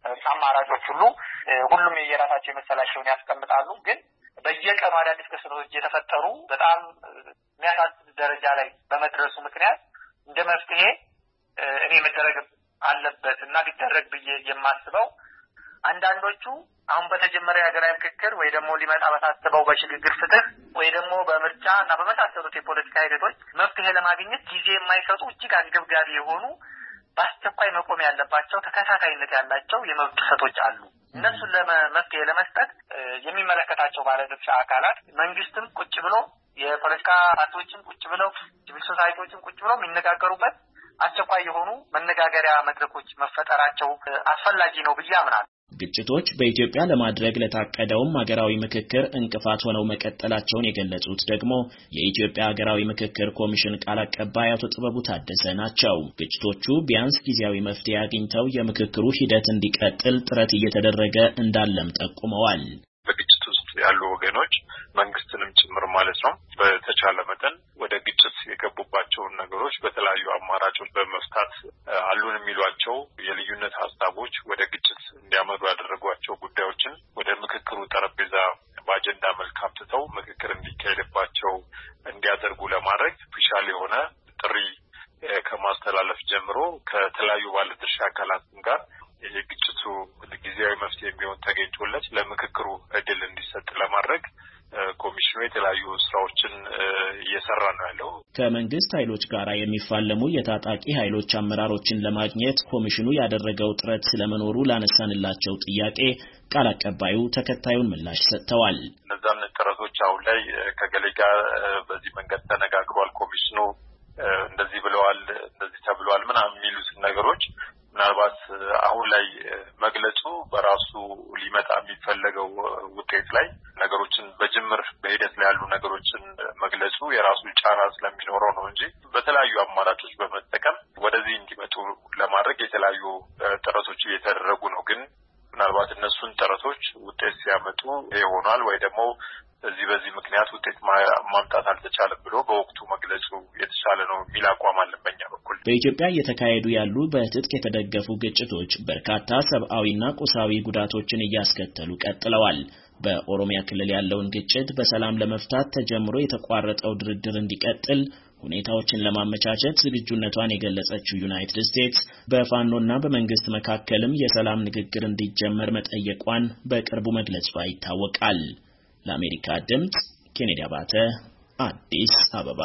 አማራጮች ሁሉም የራሳቸው መሰላቸውን ያስቀምጣሉ። ግን በየቀኑ አዳዲስ ክስተቶች እየተፈጠሩ በጣም የሚያሳስብ ደረጃ ላይ በመድረሱ ምክንያት እንደ መፍትሄ እኔ መደረግ አለበት እና ሊደረግ ብዬ የማስበው አንዳንዶቹ አሁን በተጀመረ የሀገራዊ ምክክር ወይ ደግሞ ሊመጣ በታሰበው በሽግግር ፍትህ ወይ ደግሞ በምርጫ እና በመሳሰሉት የፖለቲካ ሂደቶች መፍትሄ ለማግኘት ጊዜ የማይሰጡ እጅግ አንገብጋቢ የሆኑ በአስቸኳይ መቆም ያለባቸው ተከታታይነት ያላቸው የመብት ጥሰቶች አሉ። እነሱን ለመፍትሄ ለመስጠት የሚመለከታቸው ባለድርሻ አካላት መንግስትም ቁጭ ብሎ የፖለቲካ ፓርቲዎችም ቁጭ ብለው ሲቪል ሶሳይቲዎችም ቁጭ ብለው የሚነጋገሩበት አስቸኳይ የሆኑ መነጋገሪያ መድረኮች መፈጠራቸው አስፈላጊ ነው ብዬ አምናለሁ። ግጭቶች በኢትዮጵያ ለማድረግ ለታቀደውም ሀገራዊ ምክክር እንቅፋት ሆነው መቀጠላቸውን የገለጹት ደግሞ የኢትዮጵያ ሀገራዊ ምክክር ኮሚሽን ቃል አቀባይ አቶ ጥበቡ ታደሰ ናቸው። ግጭቶቹ ቢያንስ ጊዜያዊ መፍትሄ አግኝተው የምክክሩ ሂደት እንዲቀጥል ጥረት እየተደረገ እንዳለም ጠቁመዋል። በግጭት ውስጥ ያሉ ወገኖች መንግስትንም ጭምር ማለት ነው በተቻለ መጠን ወደ ግጭት የገቡባቸውን ነገሮች በተለያዩ አማራጮች በመፍታት አሉን የሚሏቸው የልዩነት ሀሳቦች ወደ ግጭት እንዲያመሩ ያደረጓቸው ጉዳዮችን ወደ ምክክሩ ጠረጴዛ በአጀንዳ መልክ አምጥተው ምክክር እንዲካሄድባቸው እንዲያደርጉ ለማድረግ ስፔሻል የሆነ ጥሪ ከማስተላለፍ ጀምሮ ከተለያዩ ባለድርሻ አካላትም ጋር የግጭቱ ጊዜያዊ መፍትሄ የሚሆን ተገኝቶለት ለምክክሩ እድል እንዲሰጥ ለማድረግ ኮሚሽኑ የተለያዩ ስራዎችን እየሰራ ነው ያለው። ከመንግስት ኃይሎች ጋር የሚፋለሙ የታጣቂ ኃይሎች አመራሮችን ለማግኘት ኮሚሽኑ ያደረገው ጥረት ስለመኖሩ ላነሳንላቸው ጥያቄ ቃል አቀባዩ ተከታዩን ምላሽ ሰጥተዋል። እነዛን ጥረቶች አሁን ላይ ከገሌ ጋር በዚህ መንገድ ተነጋግሯል፣ ኮሚሽኑ እንደዚህ ብለዋል፣ እንደዚህ ተብሏል ምናምን የሚሉት ነገሮች ምናልባት አሁን ላይ መግለጹ በራሱ ሊመጣ የሚፈለገው ውጤት ላይ ነገሮችን በጅምር በሂደት ላይ ያሉ ነገሮችን መግለጹ የራሱ ጫና ስለሚኖረው ነው እንጂ በተለያዩ አማራጮች በመጠቀም ወደዚህ እንዲመጡ ለማድረግ የተለያዩ ጥረቶች እየተደረጉ ነው። ግን ምናልባት እነሱን ጥረቶች ውጤት ሲያመጡ ይሆናል ወይ ደግሞ በዚህ ምክንያት ውጤት ማምጣት አልተቻለም ብሎ በወቅቱ መግለጹ የተሻለ ነው የሚል አቋም አለን በእኛ በኩል። በኢትዮጵያ እየተካሄዱ ያሉ በትጥቅ የተደገፉ ግጭቶች በርካታ ሰብአዊና ቁሳዊ ጉዳቶችን እያስከተሉ ቀጥለዋል። በኦሮሚያ ክልል ያለውን ግጭት በሰላም ለመፍታት ተጀምሮ የተቋረጠው ድርድር እንዲቀጥል ሁኔታዎችን ለማመቻቸት ዝግጁነቷን የገለጸችው ዩናይትድ ስቴትስ በፋኖና በመንግስት መካከልም የሰላም ንግግር እንዲጀመር መጠየቋን በቅርቡ መግለጿ ይታወቃል። ለአሜሪካ ድምጽ ኬኔዲ አባተ አዲስ አበባ።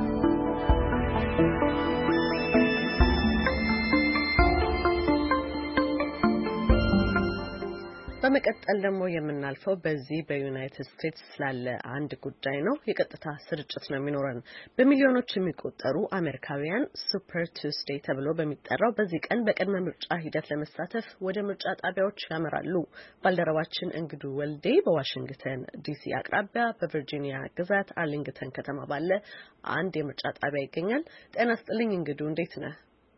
በመቀጠል ደግሞ የምናልፈው በዚህ በዩናይትድ ስቴትስ ስላለ አንድ ጉዳይ ነው። የቀጥታ ስርጭት ነው የሚኖረን። በሚሊዮኖች የሚቆጠሩ አሜሪካውያን ሱፐር ቱስዴይ ተብሎ በሚጠራው በዚህ ቀን በቅድመ ምርጫ ሂደት ለመሳተፍ ወደ ምርጫ ጣቢያዎች ያመራሉ። ባልደረባችን እንግዱ ወልዴ በዋሽንግተን ዲሲ አቅራቢያ በቨርጂኒያ ግዛት አርሊንግተን ከተማ ባለ አንድ የምርጫ ጣቢያ ይገኛል። ጤና ይስጥልኝ እንግዱ፣ እንዴት ነህ?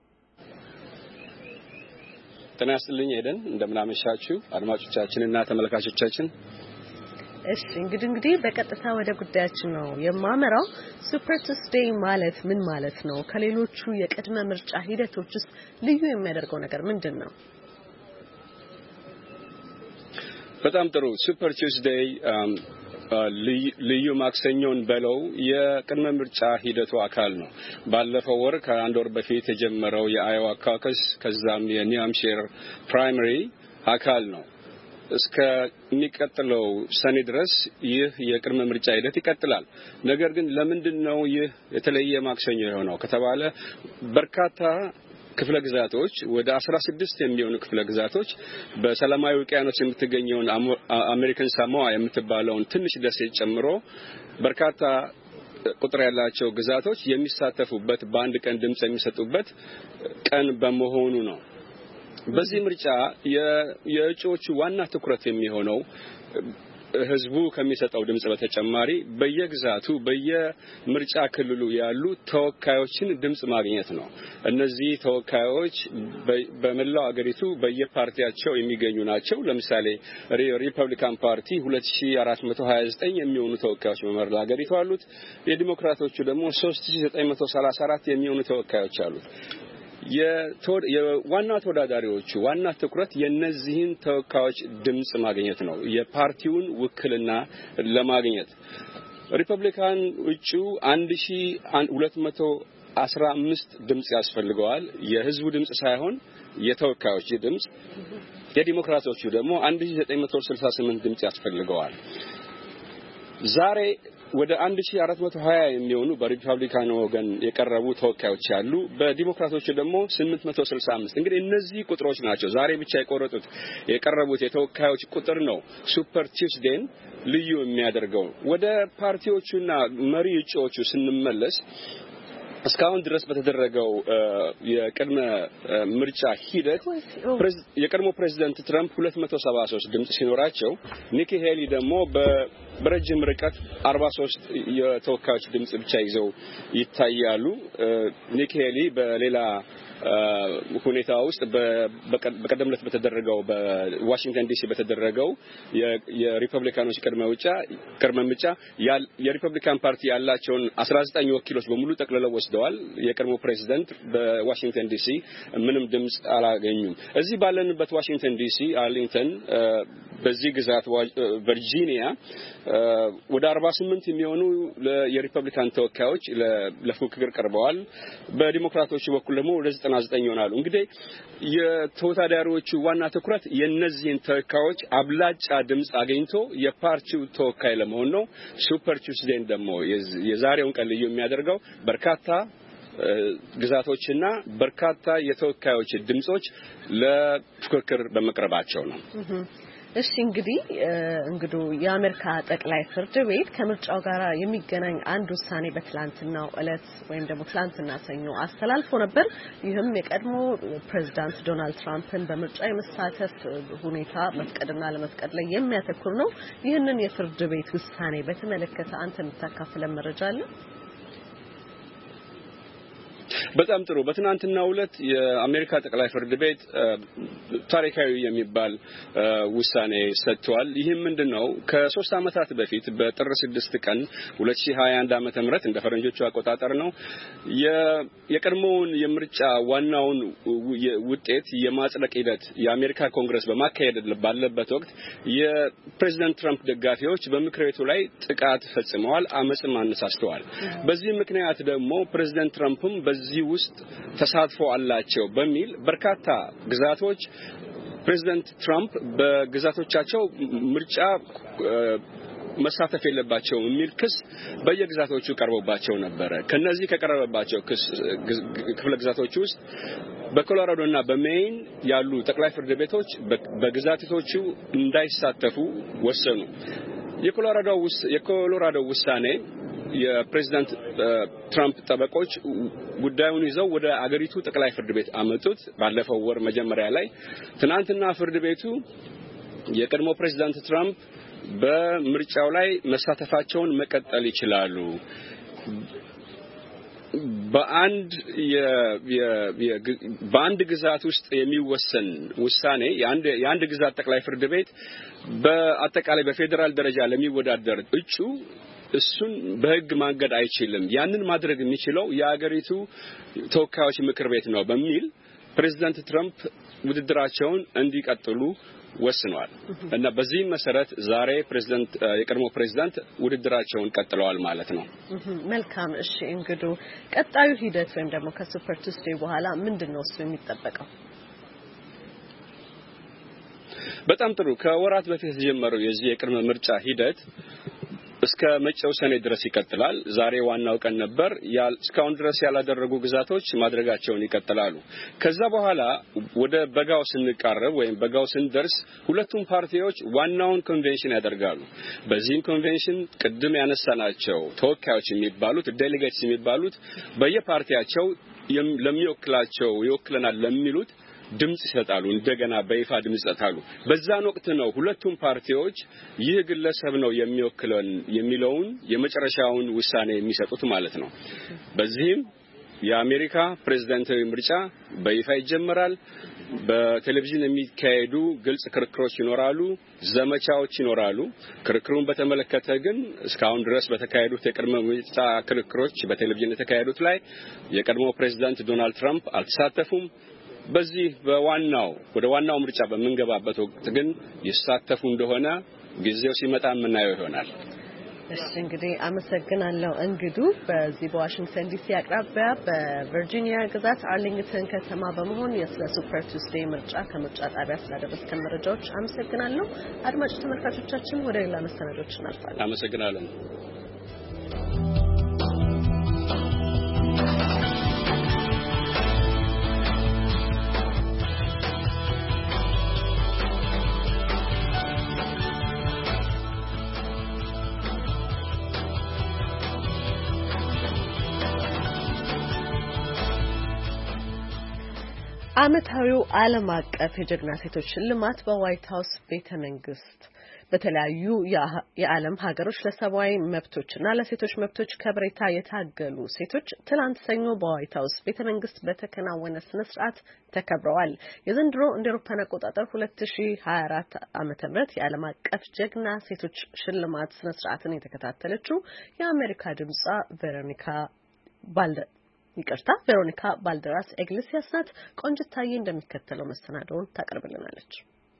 ጤና ይስጥልኝ ኤደን፣ እንደምናመሻችሁ አድማጮቻችንና ተመልካቾቻችን። እሺ እንግዲህ በቀጥታ ወደ ጉዳያችን ነው የማመራው። ሱፐር ቱስዴይ ማለት ምን ማለት ነው? ከሌሎቹ የቅድመ ምርጫ ሂደቶችስ ልዩ የሚያደርገው ነገር ምንድነው? በጣም ጥሩ። ሱፐር ቱስዴይ ልዩ ማክሰኞን በለው የቅድመ ምርጫ ሂደቱ አካል ነው። ባለፈው ወር ከአንድ ወር በፊት የጀመረው የአዮዋ ካውከስ ከዛም የኒው ሃምፕሻየር ፕራይመሪ አካል ነው። እስከ የሚቀጥለው ሰኔ ድረስ ይህ የቅድመ ምርጫ ሂደት ይቀጥላል። ነገር ግን ለምንድነው ይህ የተለየ ማክሰኞ የሆነው ከተባለ በርካታ ክፍለ ግዛቶች ወደ 16 የሚሆኑ ክፍለ ግዛቶች በሰላማዊ ውቅያኖስ የምትገኘውን አሜሪካን ሳሞአ የምትባለውን ትንሽ ደሴት ጨምሮ በርካታ ቁጥር ያላቸው ግዛቶች የሚሳተፉበት በአንድ ቀን ድምጽ የሚሰጡበት ቀን በመሆኑ ነው። በዚህ ምርጫ የእጩዎቹ ዋና ትኩረት የሚሆነው ህዝቡ ከሚሰጠው ድምጽ በተጨማሪ በየግዛቱ በየምርጫ ክልሉ ያሉ ተወካዮችን ድምጽ ማግኘት ነው። እነዚህ ተወካዮች በመላው አገሪቱ በየፓርቲያቸው የሚገኙ ናቸው። ለምሳሌ ሪፐብሊካን ፓርቲ 2429 የሚሆኑ ተወካዮች በመላ አገሪቱ አሉት። የዲሞክራቶቹ ደግሞ 3934 የሚሆኑ ተወካዮች አሉት። የዋና ተወዳዳሪዎቹ ዋና ትኩረት የነዚህን ተወካዮች ድምጽ ማግኘት ነው የፓርቲውን ውክልና ለማግኘት ሪፐብሊካን እጩ 1215 ድምጽ ያስፈልገዋል የህዝቡ ድምጽ ሳይሆን የተወካዮች ድምጽ የዲሞክራቶቹ ደግሞ 1968 ድምጽ ያስፈልገዋል ዛሬ ወደ 1420 የሚሆኑ በሪፐብሊካን ወገን የቀረቡ ተወካዮች አሉ በዲሞክራቶቹ ደግሞ 865 እንግዲህ እነዚህ ቁጥሮች ናቸው ዛሬ ብቻ የቀረቡት የተወካዮች ቁጥር ነው ሱፐር ቲውስዴን ልዩ የሚያደርገው ወደ ፓርቲዎቹና መሪ እጩዎቹ ስንመለስ እስካሁን ድረስ በተደረገው የቅድመ ምርጫ ሂደት የቀድሞ ፕሬዝዳንት ትራምፕ 273 ድምጽ ሲኖራቸው ኒኪ ሄሊ ደግሞ በረጅም ርቀት 43 የተወካዮች ድምጽ ብቻ ይዘው ይታያሉ ኒኪ ሄሊ በሌላ ሁኔታ ውስጥ በቀደምለት በተደረገው በዋሽንግተን ዲሲ በተደረገው የሪፐብሊካኖች ቅድመ ምርጫ የሪፐብሊካን ፓርቲ ያላቸውን 19 ወኪሎች በሙሉ ጠቅልለው ወስደዋል የቀድሞ ፕሬዝዳንት በዋሽንግተን ዲሲ ምንም ድምጽ አላገኙም እዚህ ባለንበት ዋሽንግተን ዲሲ አርሊንግተን በዚህ ግዛት ቨርጂኒያ ወደ 48 የሚሆኑ የሪፐብሊካን ተወካዮች ለፉክክር ቀርበዋል በዲሞክራቶች በኩል ደግሞ ወደ 99 ይሆናሉ እንግዲህ የተወዳዳሪዎቹ ዋና ትኩረት የነዚህን ተወካዮች አብላጫ ድምጽ አገኝቶ የፓርቲው ተወካይ ለመሆን ነው ሱፐር ቲውስዴን ደግሞ የዛሬውን ቀን ልዩ የሚያደርገው በርካታ ግዛቶችና በርካታ የተወካዮች ድምጾች ለፉክክር በመቅረባቸው ነው እሺ እንግዲህ የአሜሪካ ጠቅላይ ፍርድ ቤት ከምርጫው ጋር የሚገናኝ አንድ ውሳኔ በትላንትናው ዕለት ወይም ደግሞ ትላንትና ሰኞ አስተላልፎ ነበር ይህም የቀድሞ ፕሬዝዳንት ዶናልድ ትራምፕን በምርጫ የመሳተፍ ሁኔታ መፍቀድና ለመፍቀድ ላይ የሚያተኩር ነው ይህንን የፍርድ ቤት ውሳኔ በተመለከተ አንተ የምታካፍለን መረጃ አለ በጣም ጥሩ በትናንትናው ዕለት የአሜሪካ ጠቅላይ ፍርድ ቤት ታሪካዊ የሚባል ውሳኔ ሰጥቷል ይህም ምንድነው ከ3 አመታት በፊት በጥር 6 ቀን 2021 ዓመተ ምህረት እንደ ፈረንጆቹ አቆጣጠር ነው የቀድሞውን የምርጫ ዋናውን ውጤት የማጽደቅ ሂደት የአሜሪካ ኮንግረስ በማካሄድ ባለበት ወቅት የፕሬዝዳንት ትራምፕ ደጋፊዎች በምክር ቤቱ ላይ ጥቃት ፈጽመዋል አመጽም አነሳስተዋል በዚህ ምክንያት ደግሞ ፕሬዝዳንት ትራምፕም በዚህ ውስጥ ተሳትፎ አላቸው በሚል በርካታ ግዛቶች ፕሬዝዳንት ትራምፕ በግዛቶቻቸው ምርጫ መሳተፍ የለባቸው የሚል ክስ በየግዛቶቹ ቀርቦባቸው ነበር ከነዚህ ከቀረበባቸው ክፍለ ግዛቶች ውስጥ በኮሎራዶና በሜይን ያሉ ጠቅላይ ፍርድ ቤቶች በግዛቶቹ እንዳይሳተፉ ወሰኑ የኮሎራዶ ውሳኔ የፕሬዝዳንት ትራምፕ ጠበቆች ጉዳዩን ይዘው ወደ አገሪቱ ጠቅላይ ፍርድ ቤት አመጡት ባለፈው ወር መጀመሪያ ላይ ትናንትና ፍርድ ቤቱ የቀድሞ ፕሬዝዳንት ትራምፕ በምርጫው ላይ መሳተፋቸውን መቀጠል ይችላሉ በአንድ ግዛት ውስጥ የሚወሰን ውሳኔ የአንድ ግዛት ጠቅላይ ፍርድ ቤት በአጠቃላይ በፌደራል ደረጃ ለሚወዳደር እጩ እሱን በህግ ማንገድ አይችልም ያንን ማድረግ የሚችለው የአገሪቱ ተወካዮች ምክር ቤት ነው በሚል ፕሬዝዳንት ትራምፕ ውድድራቸውን እንዲቀጥሉ ወስኗል እና በዚህ መሰረት ዛሬ የቀድሞ ፕሬዝዳንት ውድድራቸውን ቀጥለዋል ማለት ነው መልካም እሺ እንግዲህ ቀጣዩ ሂደት ወይም ደግሞ ከሱፐር ቱስዴይ በኋላ ምንድነው እሱ የሚጠበቀው በጣም ጥሩ ከወራት በፊት የተጀመረው የዚህ የቅድመ ምርጫ ሂደት እስከ መጪው ሰኔ ድረስ ይቀጥላል ዛሬ ዋናው ቀን ነበር እስካሁን ድረስ ያላደረጉ ግዛቶች ማድረጋቸውን ይቀጥላሉ ከዛ በኋላ ወደ በጋው ስንቃረብ ወይም በጋው ስንደርስ ሁለቱም ፓርቲዎች ዋናውን ኮንቬንሽን ያደርጋሉ በዚህም ኮንቬንሽን ቅድም ያነሳናቸው ተወካዮች የሚባሉት ዴሌጌትስ የሚባሉት በየፓርቲያቸው ለሚወክላቸው ይወክለናል ለሚሉት ድምጽ ይሰጣሉ እንደገና በይፋ ድምጽ ይሰጣሉ በዛን ወቅት ነው ሁለቱም ፓርቲዎች ይህ ግለሰብ ነው የሚወክለን የሚለውን የመጨረሻውን ውሳኔ የሚሰጡት ማለት ነው በዚህም የአሜሪካ ፕሬዝዳንታዊ ምርጫ በይፋ ይጀምራል በቴሌቪዥን የሚካሄዱ ግልጽ ክርክሮች ይኖራሉ፣ ዘመቻዎች ይኖራሉ። ክርክሩን በተመለከተ ግን እስካሁን ድረስ በተካሄዱት የቅድመ ምርጫ ክርክሮች በቴሌቪዥን የተካሄዱት ላይ የቀድሞ ፕሬዝዳንት ዶናልድ ትራምፕ አልተሳተፉም። በዚህ ወደ ዋናው ምርጫ በመንገባበት ወቅት ግን ይሳተፉ እንደሆነ ጊዜው ሲመጣ የምናየው ይሆናል። እሺ እንግዲህ አመሰግናለሁ። እንግዱ በዚህ በዋሽንግተን ዲሲ አቅራቢያ በቨርጂኒያ ግዛት አርሊንግተን ከተማ በመሆን የስለ ሱፐር ቱስዴይ ምርጫ ከምርጫ ጣቢያ ስላደረስከን መረጃዎች አመሰግናለሁ። አድማጭ ተመልካቾቻችን ወደ ሌላ መሰናዶች እናልፋለን። አመሰግናለሁ። ዓመታዊው ዓለም አቀፍ የጀግና ሴቶች ሽልማት በዋይት ሃውስ ቤተመንግስት በተለያዩ የዓለም ሀገሮች ለሰብአዊ መብቶችና ለሴቶች መብቶች ከብሬታ የታገሉ ሴቶች ትላንት ሰኞ በዋይት ሃውስ ቤተመንግስት በተከናወነ ስነ ስርዓት ተከብረዋል። የዘንድሮ እንደ አውሮፓውያን አቆጣጠር 2024 ዓመተ ምህረት የዓለም አቀፍ ጀግና ሴቶች ሽልማት ስነ ስርዓትን የተከታተለችው የአሜሪካ ድምጿ ቬሮኒካ ባልደራስ ኤግሊሲያስ ናት። ቆንጅታዬ እንደሚከተለው መሰናዶውን ታቀርብልናለች።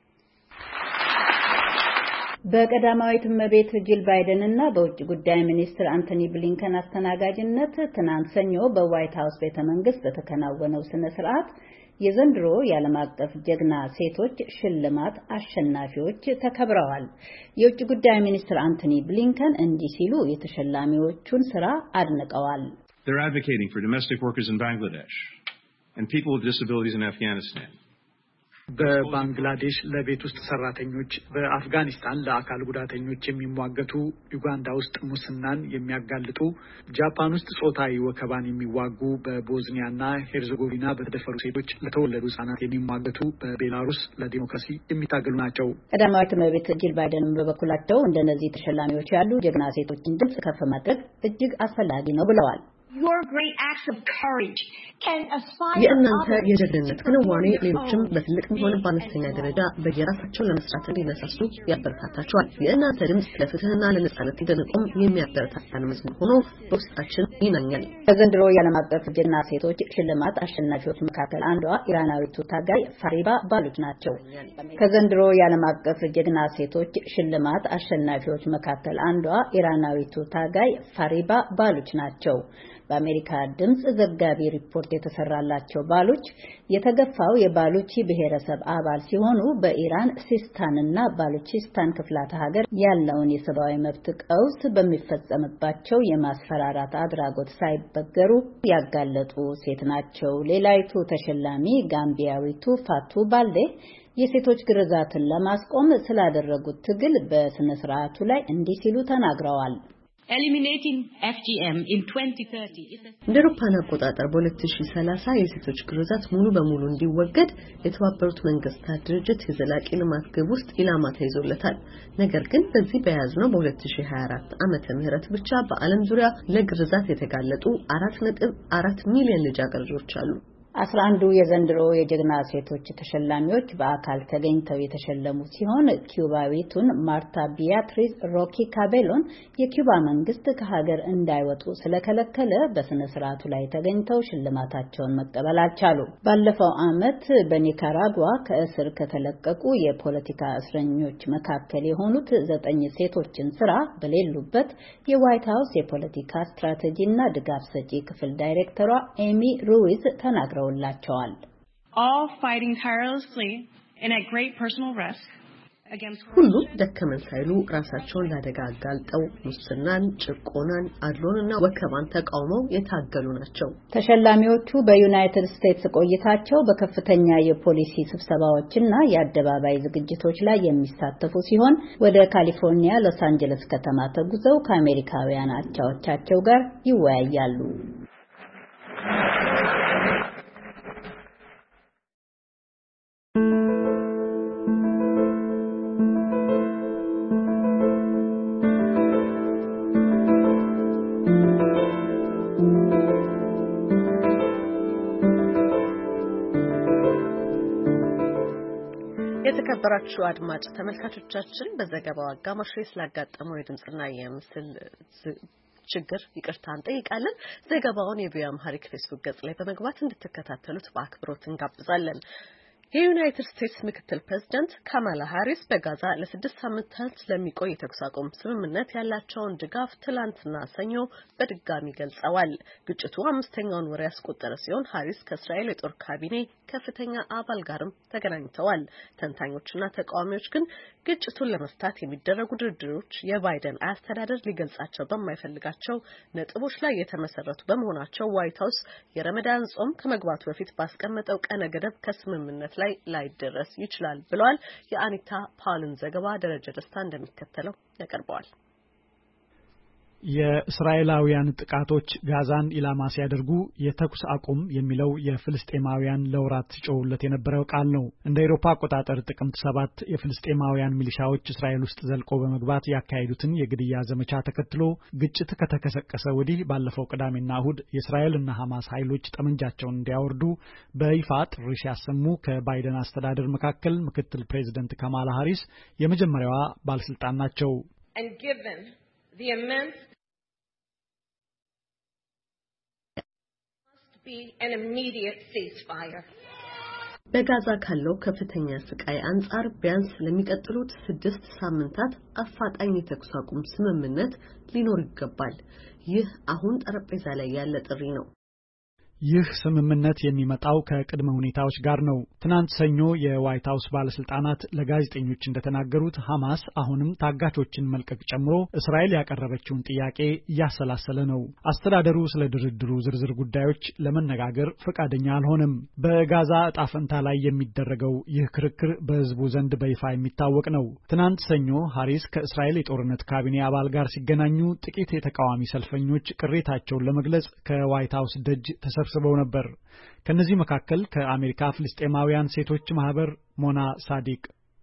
በቀዳማዊት እመቤት ጂል ባይደን እና በውጭ ጉዳይ ሚኒስትር አንቶኒ ብሊንከን አስተናጋጅነት ትናንት ሰኞ በዋይት ሃውስ ቤተመንግስት በተከናወነው ስነ ስርዓት የዘንድሮ የዓለም አቀፍ ጀግና ሴቶች ሽልማት አሸናፊዎች ተከብረዋል። የውጭ ጉዳይ ሚኒስትር አንቶኒ ብሊንከን እንዲህ ሲሉ የተሸላሚዎቹን ስራ አድንቀዋል። They're advocating for domestic workers in Bangladesh and people with disabilities in Afghanistan. በባንግላዴሽ ለቤት ውስጥ ሰራተኞች፣ በአፍጋኒስታን ለአካል ጉዳተኞች የሚሟገቱ፣ ዩጋንዳ ውስጥ ሙስናን የሚያጋልጡ፣ ጃፓን ውስጥ ጾታዊ ወከባን የሚዋጉ፣ በቦዝኒያና ሄርዘጎቪና በተደፈሩ ሴቶች ለተወለዱ ህጻናት የሚሟገቱ፣ በቤላሩስ ለዲሞክራሲ የሚታገሉ ናቸው። ቀዳማዊት እመቤት ጂል ባይደን በበኩላቸው እንደነዚህ ተሸላሚዎች ያሉ ጀግና ሴቶችን ድምጽ ከፍ ማድረግ እጅግ አስፈላጊ ነው ብለዋል። የእናንተ የጀግንነት ክንዋኔ ሌሎችም በትልቅ ቢሆን በአነስተኛ ደረጃ በየራሳቸው ለመስራት እንዲነሳሱ ያበረታታቸዋል። የእናንተ ድምጽ ለፍትህና ለነጻነት እንድንቆም የሚያበረታታን መዝሙር ሆኖ በውስጣችን ይናኛል። ከዘንድሮ የዓለም አቀፍ ጀግና ሴቶች ሽልማት አሸናፊዎች መካከል አንዷ ኢራናዊቱ ታጋይ ፋሪባ ባሉች ናቸው። ከዘንድሮ የዓለም አቀፍ ጀግና ሴቶች ሽልማት አሸናፊዎች መካከል አንዷ ኢራናዊቱ ታጋይ ፋሪባ ባሉች ናቸው። በአሜሪካ ድምጽ ዘጋቢ ሪፖርት የተሰራላቸው ባሉች የተገፋው የባሉቺ ብሔረሰብ አባል ሲሆኑ በኢራን ሲስታንና ባሉቺስታን ክፍላተ ሀገር ያለውን የሰብአዊ መብት ቀውስ በሚፈጸምባቸው የማስፈራራት አድራጎት ሳይበገሩ ያጋለጡ ሴት ናቸው። ሌላይቱ ተሸላሚ ጋምቢያዊቱ ፋቱ ባልዴ የሴቶች ግርዛትን ለማስቆም ስላደረጉት ትግል በስነ ስርዓቱ ላይ እንዲህ ሲሉ ተናግረዋል። Eliminating FGM in 2030 እንደ አውሮፓውያን አቆጣጠር በ2030 የሴቶች ግርዛት ሙሉ በሙሉ እንዲወገድ የተባበሩት መንግስታት ድርጅት የዘላቂ ልማት ግብ ውስጥ ኢላማ ተይዞለታል። ነገር ግን በዚህ በያዝነው በ2024 ዓመተ ምህረት ብቻ በዓለም ዙሪያ ለግርዛት የተጋለጡ 4.4 ሚሊዮን ልጃገረዶች አሉ። 11 የዘንድሮ የጀግና ሴቶች ተሸላሚዎች በአካል ተገኝተው የተሸለሙ ሲሆን ኪዩባዊቱን ማርታ ቢያትሪስ ሮኪ ካቤሎን የኪዩባ መንግስት ከሀገር እንዳይወጡ ስለከለከለ በስነ ስርዓቱ ላይ ተገኝተው ሽልማታቸውን መቀበል አልቻሉ። ባለፈው ዓመት በኒካራጓ ከእስር ከተለቀቁ የፖለቲካ እስረኞች መካከል የሆኑት 9 ሴቶችን ስራ በሌሉበት የዋይት ሃውስ የፖለቲካ ስትራቴጂና ድጋፍ ሰጪ ክፍል ዳይሬክተሯ ኤሚ ሩዊዝ ተናግረዋል። all fighting tirelessly and at great personal risk against ሁሉ ደከመን ሳይሉ ራሳቸውን ለአደጋ አጋልጠው ሙስናን፣ ጭቆናን፣ አድሎንና ወከባን ተቃውመው የታገሉ ናቸው። ተሸላሚዎቹ በዩናይትድ ስቴትስ ቆይታቸው በከፍተኛ የፖሊሲ ስብሰባዎችና የአደባባይ ዝግጅቶች ላይ የሚሳተፉ ሲሆን ወደ ካሊፎርኒያ ሎስ አንጀለስ ከተማ ተጉዘው ከአሜሪካውያን አቻዎቻቸው ጋር ይወያያሉ። የተከበራችሁ አድማጭ ተመልካቾቻችን በዘገባው አጋማሽ ላይ ስላጋጠመው የድምጽና የምስል ችግር ይቅርታ እንጠይቃለን። ዘገባውን የቪኦኤ አምሃሪክ ፌስቡክ ገጽ ላይ በመግባት እንድትከታተሉት በአክብሮት እንጋብዛለን። የዩናይትድ ስቴትስ ምክትል ፕሬዝዳንት ካማላ ሃሪስ በጋዛ ለ6 ሳምንታት ለሚቆይ የተኩስ አቁም ስምምነት ያላቸውን ድጋፍ ትላንትና ሰኞ በድጋሚ ገልጸዋል። ግጭቱ 5ኛውን ወር ያስቆጠረ ሲሆን ሃሪስ ከእስራኤል የጦር ካቢኔ ከፍተኛ አባል ጋርም ተገናኝተዋል። ተንታኞችና ተቃዋሚዎች ግን ግጭቱን ለመፍታት የሚደረጉ ድርድሮች የባይደን አስተዳደር ሊገልጻቸው በማይፈልጋቸው ነጥቦች ላይ የተመሰረቱ በመሆናቸው ዋይት ሃውስ የረመዳን ጾም ከመግባቱ በፊት ባስቀመጠው ቀነ ገደብ ከስምምነት ላይ ደረስ ይችላል ብለዋል። የአኒታ ፓውልን ዘገባ ደረጃ ደስታ እንደሚከተለው ያቀርበዋል። የእስራኤላውያን ጥቃቶች ጋዛን ኢላማ ሲያደርጉ የተኩስ አቁም የሚለው የፍልስጤማውያን ለወራት ሲጮሁለት የነበረው ቃል ነው። እንደ አውሮፓ አቆጣጠር ጥቅምት 7 የፍልስጤማውያን ሚሊሻዎች እስራኤል ውስጥ ዘልቆ በመግባት ያካሄዱትን የግድያ ዘመቻ ተከትሎ ግጭት ከተቀሰቀሰ ወዲህ ባለፈው ቅዳሜና እሁድ የእስራኤልና ሐማስ ኃይሎች ጠመንጃቸውን እንዲያወርዱ በይፋ ጥሪ ሲያሰሙ ከባይደን አስተዳደር መካከል ምክትል ፕሬዝዳንት ካማላ ሃሪስ የመጀመሪያዋ ባለስልጣን ናቸው። The immense must be an immediate ceasefire. በጋዛ ካለው ከፍተኛ ስቃይ አንጻር ቢያንስ ለሚቀጥሉት 6 ሳምንታት አፋጣኝ የተኩስ አቁም ስምምነት ሊኖር ይገባል። ይህ አሁን ጠረጴዛ ላይ ያለ ጥሪ ነው። ይህ ስምምነት የሚመጣው ከቅድመ ሁኔታዎች ጋር ነው። ትናንት ሰኞ የዋይት ሃውስ ባለስልጣናት ለጋዜጠኞች እንደተናገሩት ሐማስ አሁንም ታጋቾችን መልቀቅ ጨምሮ እስራኤል ያቀረበችውን ጥያቄ እያሰላሰለ ነው። አስተዳደሩ ስለ ድርድሩ ዝርዝር ጉዳዮች ለመነጋገር ፈቃደኛ አልሆነም። በጋዛ ዕጣ ፈንታ ላይ የሚደረገው ይህ ክርክር በሕዝቡ ዘንድ በይፋ የሚታወቅ ነው። ትናንት ሰኞ ሃሪስ ከእስራኤል የጦርነት ካቢኔ አባል ጋር ሲገናኙ ጥቂት የተቃዋሚ ሰልፈኞች ቅሬታቸውን ለመግለጽ ከዋይት ሃውስ ደጅ ተሰብስበው ነበር። ከነዚህ መካከል ከአሜሪካ ፍልስጤማውያን ሴቶች ማህበር ሞና ሳዲቅ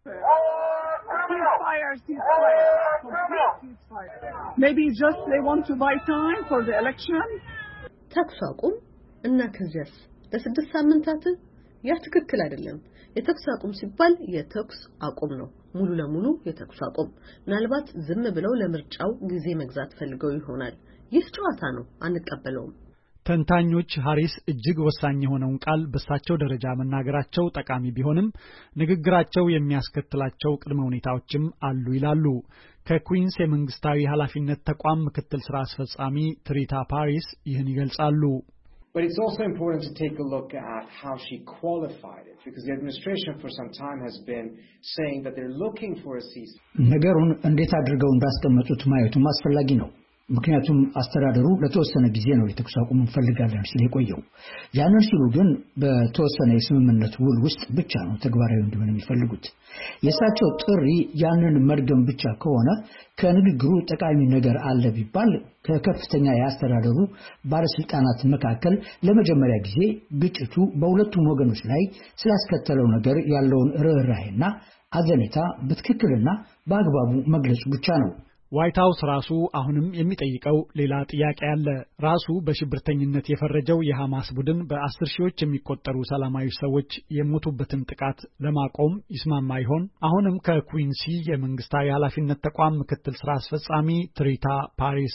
ተኩስ አቁም እና ከዚያስ ለ6 ሳምንታት ያ ትክክል አይደለም። የተኩስ አቁም ሲባል የተኩስ አቁም ነው። ሙሉ ለሙሉ የተኩስ አቁም። ምናልባት ዝም ብለው ለምርጫው ጊዜ መግዛት ፈልገው ይሆናል። ይህ ጨዋታ ነው፣ አንቀበለውም። ተንታኞች ሃሪስ እጅግ ወሳኝ የሆነውን ቃል በሳቸው ደረጃ መናገራቸው ጠቃሚ ቢሆንም ንግግራቸው የሚያስከትላቸው ቅድመ ሁኔታዎችም አሉ ይላሉ። ከኩዊንስ የመንግስታዊ ኃላፊነት ተቋም ምክትል ስራ አስፈጻሚ ትሪታ ፓሪስ ይህን ይገልጻሉ። But it's also important to take a look at how she qualified it, because the administration for some time has been saying that they're looking for a ceasefire. ነገሩን እንዴት አድርገው እንዳስቀመጡት ማየቱም አስፈላጊ ነው። ምክንያቱም አስተዳደሩ ለተወሰነ ጊዜ ነው የተኩስ አቁም እንፈልጋለን ሲል የቆየው። ያንን ሲሉ ግን በተወሰነ የስምምነት ውል ውስጥ ብቻ ነው ተግባራዊ እንዲሆን የሚፈልጉት። የእሳቸው ጥሪ ያንን መድገም ብቻ ከሆነ ከንግግሩ ጠቃሚ ነገር አለ ቢባል ከከፍተኛ የአስተዳደሩ ባለስልጣናት መካከል ለመጀመሪያ ጊዜ ግጭቱ በሁለቱም ወገኖች ላይ ስላስከተለው ነገር ያለውን ርህራሄና አዘኔታ በትክክልና በአግባቡ መግለጹ ብቻ ነው። ዋይት ሃውስ ራሱ አሁንም የሚጠይቀው ሌላ ጥያቄ አለ። ራሱ በሽብርተኝነት የፈረጀው የሐማስ ቡድን በ10 ሺዎች የሚቆጠሩ ሰላማዊ ሰዎች የሞቱበትን ጥቃት ለማቆም ይስማማ ይሆን? አሁንም ከኩዊንሲ የመንግስታዊ ኃላፊነት ተቋም ምክትል ስራ አስፈጻሚ ትሪታ ፓሪስ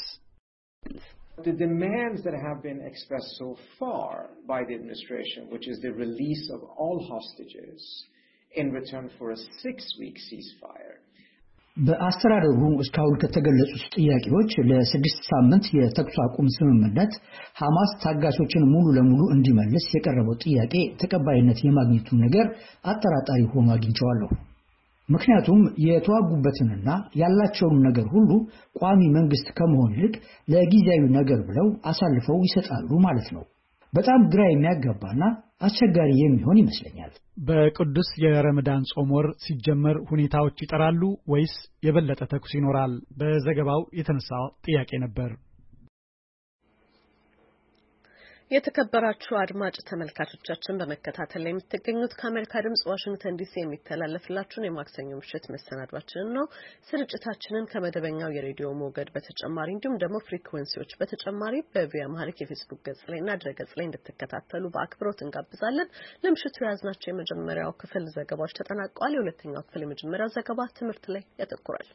The demands that have been expressed so far by the administration, which is the release of all hostages in return for a 6-week ceasefire. በአስተዳደሩ እስካሁን ከተገለጹት ጥያቄዎች ለ6 ሳምንት የተኩስ አቁም ስምምነት ሐማስ ታጋቾችን ሙሉ ለሙሉ እንዲመልስ የቀረበው ጥያቄ ተቀባይነት የማግኘቱ ነገር አጠራጣሪ ሆኖ አግኝቼዋለሁ። ምክንያቱም የተዋጉበትንና ያላቸውን ነገር ሁሉ ቋሚ መንግስት ከመሆን ይልቅ ለጊዜያዊ ነገር ብለው አሳልፈው ይሰጣሉ ማለት ነው። በጣም ግራ የሚያጋባና አስቸጋሪ የሚሆን ይመስለኛል። በቅዱስ የረመዳን ጾም ወር ሲጀመር ሁኔታዎች ይጠራሉ ወይስ የበለጠ ተኩስ ይኖራል? በዘገባው የተነሳው ጥያቄ ነበር። የተከበራችሁ አድማጭ ተመልካቾቻችን በመከታተል ላይ የምትገኙት ከአሜሪካ ድምጽ ዋሽንግተን ዲሲ የሚተላለፍላችሁን የማክሰኞ ምሽት መሰናዷችንን ነው። ስርጭታችንን ከመደበኛው የሬዲዮ ሞገድ በተጨማሪ እንዲሁም ደግሞ ፍሪኩዌንሲዎች በተጨማሪ በቪኦኤ አማርኛ የፌስቡክ ገጽ ላይና ድረገጽ ላይ እንድትከታተሉ በአክብሮት እንጋብዛለን። ለምሽቱ ያዝናቸው የመጀመሪያው ክፍል ዘገባዎች ተጠናቀዋል። የሁለተኛው ክፍል የመጀመሪያው ዘገባ ትምህርት ላይ ያተኩራል።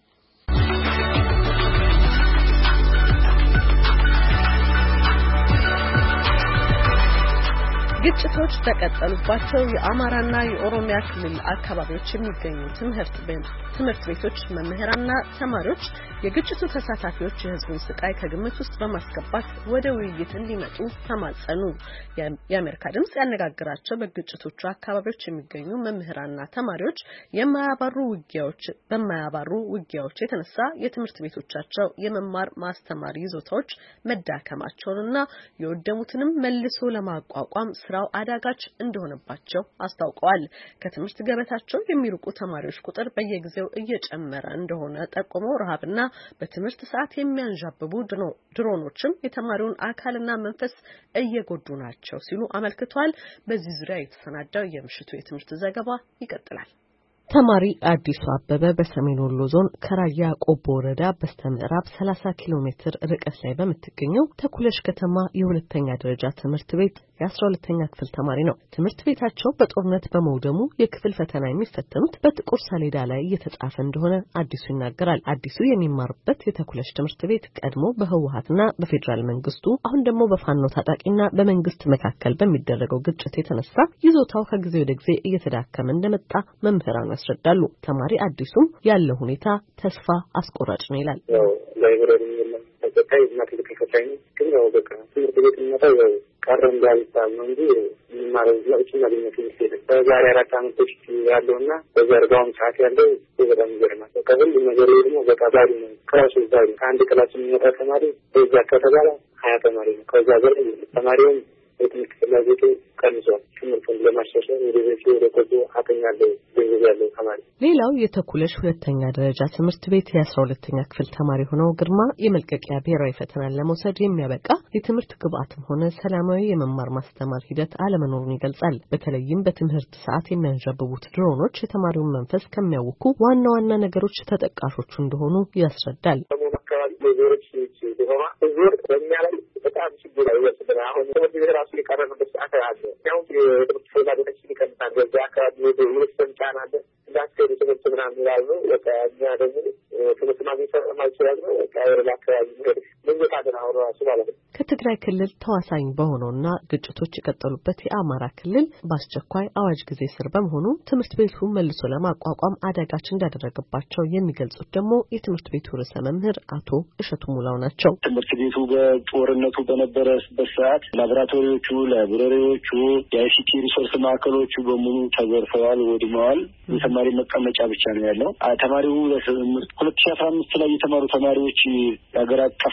ግጭቶች በቀጠሉባቸው የአማራና የኦሮሚያ ክልል አካባቢዎች የሚገኙ ትምህርት ቤቶች መምህራንና ተማሪዎች የግጭቱ ተሳታፊዎች የሕዝቡን ስቃይ ከግምት ውስጥ በማስገባት ወደ ውይይት እንዲመጡ ተማጸኑ። የአሜሪካ ድምጽ ያነጋገራቸው በግጭቶቹ አካባቢዎች የሚገኙ መምህራንና ተማሪዎች በማያባሩ ውጊያዎች የተነሳ የትምህርት ቤቶቻቸው የመማር ማስተማር ይዞታዎች መዳከማቸውንና የወደሙትንም መልሶ ለማቋቋም ስራው አዳጋች እንደሆነባቸው አስታውቀዋል። ከትምህርት ገበታቸው የሚርቁ ተማሪዎች ቁጥር በየጊዜው እየጨመረ እንደሆነ ጠቁመው ረሃብና በትምህርት ሰዓት የሚያንዣብቡ ድሮኖችም የተማሪውን አካልና መንፈስ እየጎዱ ናቸው ሲሉ አመልክተዋል። በዚህ ዙሪያ የተሰናዳው የምሽቱ የትምህርት ዘገባ ይቀጥላል። ተማሪ አዲሱ አበበ በሰሜን ወሎ ዞን ከራያ ቆቦ ወረዳ በስተምዕራብ 30 ኪሎ ሜትር ርቀት ላይ በምትገኘው ተኩለሽ ከተማ የሁለተኛ ደረጃ ትምህርት ቤት የ12ኛ ክፍል ተማሪ ነው። ትምህርት ቤታቸው በጦርነት በመውደሙ የክፍል ፈተና የሚፈተኑት በጥቁር ሰሌዳ ላይ እየተጻፈ እንደሆነ አዲሱ ይናገራል። አዲሱ የሚማርበት የተኩለሽ ትምህርት ቤት ቀድሞ በህወሓትና በፌዴራል መንግስቱ አሁን ደግሞ በፋኖ ታጣቂና በመንግስት መካከል በሚደረገው ግጭት የተነሳ ይዞታው ከጊዜ ወደ ጊዜ እየተዳከመ እንደመጣ መምህራን ያስረዳሉ። ተማሪ አዲሱም ያለው ሁኔታ ተስፋ አስቆራጭ ነው ይላል። ላይብረሪ የለም ተከታይ እና ተከታይ ግን ያው በቃ ትምህርት ቤት የሚመጣው ያው ቀረም ዳልታል ነው እንጂ የሚማረው ለውጭ ማግኘት ይችላል። በዛሬ 4 አመቶች ያለውና በዘርጋውም ሰዓት ያለው በጣም ይገርማል። ከሁሉ ነገር ደግሞ በቃ ባሪ ነው። ክላስ ባሪ ከአንድ ክላስ የሚመጣ ተማሪ በዛ ከተባለ 20 ተማሪ ነው። ከዛ በላይ ተማሪውም የትምህርት ፍላጎቱ ቀንሷል። ትምህርቱን ለማሻሻል ወደ ቆቦ አቀኛለሁ ያለው ተማሪ። ሌላው የተኩለሽ ሁለተኛ ደረጃ ትምህርት ቤት የ12ኛ ክፍል ተማሪ ሆነው ግርማ የመልቀቂያ ብሔራዊ ፈተናን ለመውሰድ የሚያበቃ የትምህርት ግብዓትም ሆነ ሰላማዊ የመማር ማስተማር ሂደት አለመኖሩን ይገልጻል። በተለይም በትምህርት ሰዓት የሚያንዣብቡት ድሮኖች የተማሪውን መንፈስ ከሚያውኩ ዋና ዋና ነገሮች ተጠቃሾቹ እንደሆኑ ያስረዳል። በጣም ችግር አይወስድም። አሁን ትምህርት ቤት ራሱ የቀረበበት ሰዓት አለ። ያው የትምህርት ፍላጎታችን ይቀንሳል። በዛ አካባቢ የቤተሰብ ጫና አለ። እንዳትሄዱ ትምህርት ምናምን ይላሉ። በቃ እኛ ደግሞ ትምህርት ማግኘት ማይችላል ነው። በቃ ወደ አካባቢ እንግዲህ ምንጣደና አሁን ራሱ ማለት ነው። ከትግራይ ክልል ተዋሳኝ በሆነውና ግጭቶች የቀጠሉበት የአማራ ክልል በአስቸኳይ አዋጅ ጊዜ ስር በመሆኑ ትምህርት ቤቱ መልሶ ለማቋቋም አዳጋች እንዳደረገባቸው የሚገልጹት ደግሞ የትምህርት ቤቱ ርዕሰ መምህር አቶ እሸቱ ሙላው ናቸው። ትምህርት ቤቱ በጦርነቱ በነበረበት ሰዓት ላቦራቶሪዎቹ፣ ላይብረሪዎቹ፣ የአይሲቲ ሪሶርስ ማዕከሎቹ በሙሉ ተዘርፈዋል፣ ወድመዋል። የተማሪ መቀመጫ ብቻ ነው ያለው። ተማሪው 2015 ላይ የተማሩ ተማሪዎች የሀገር አቀፍ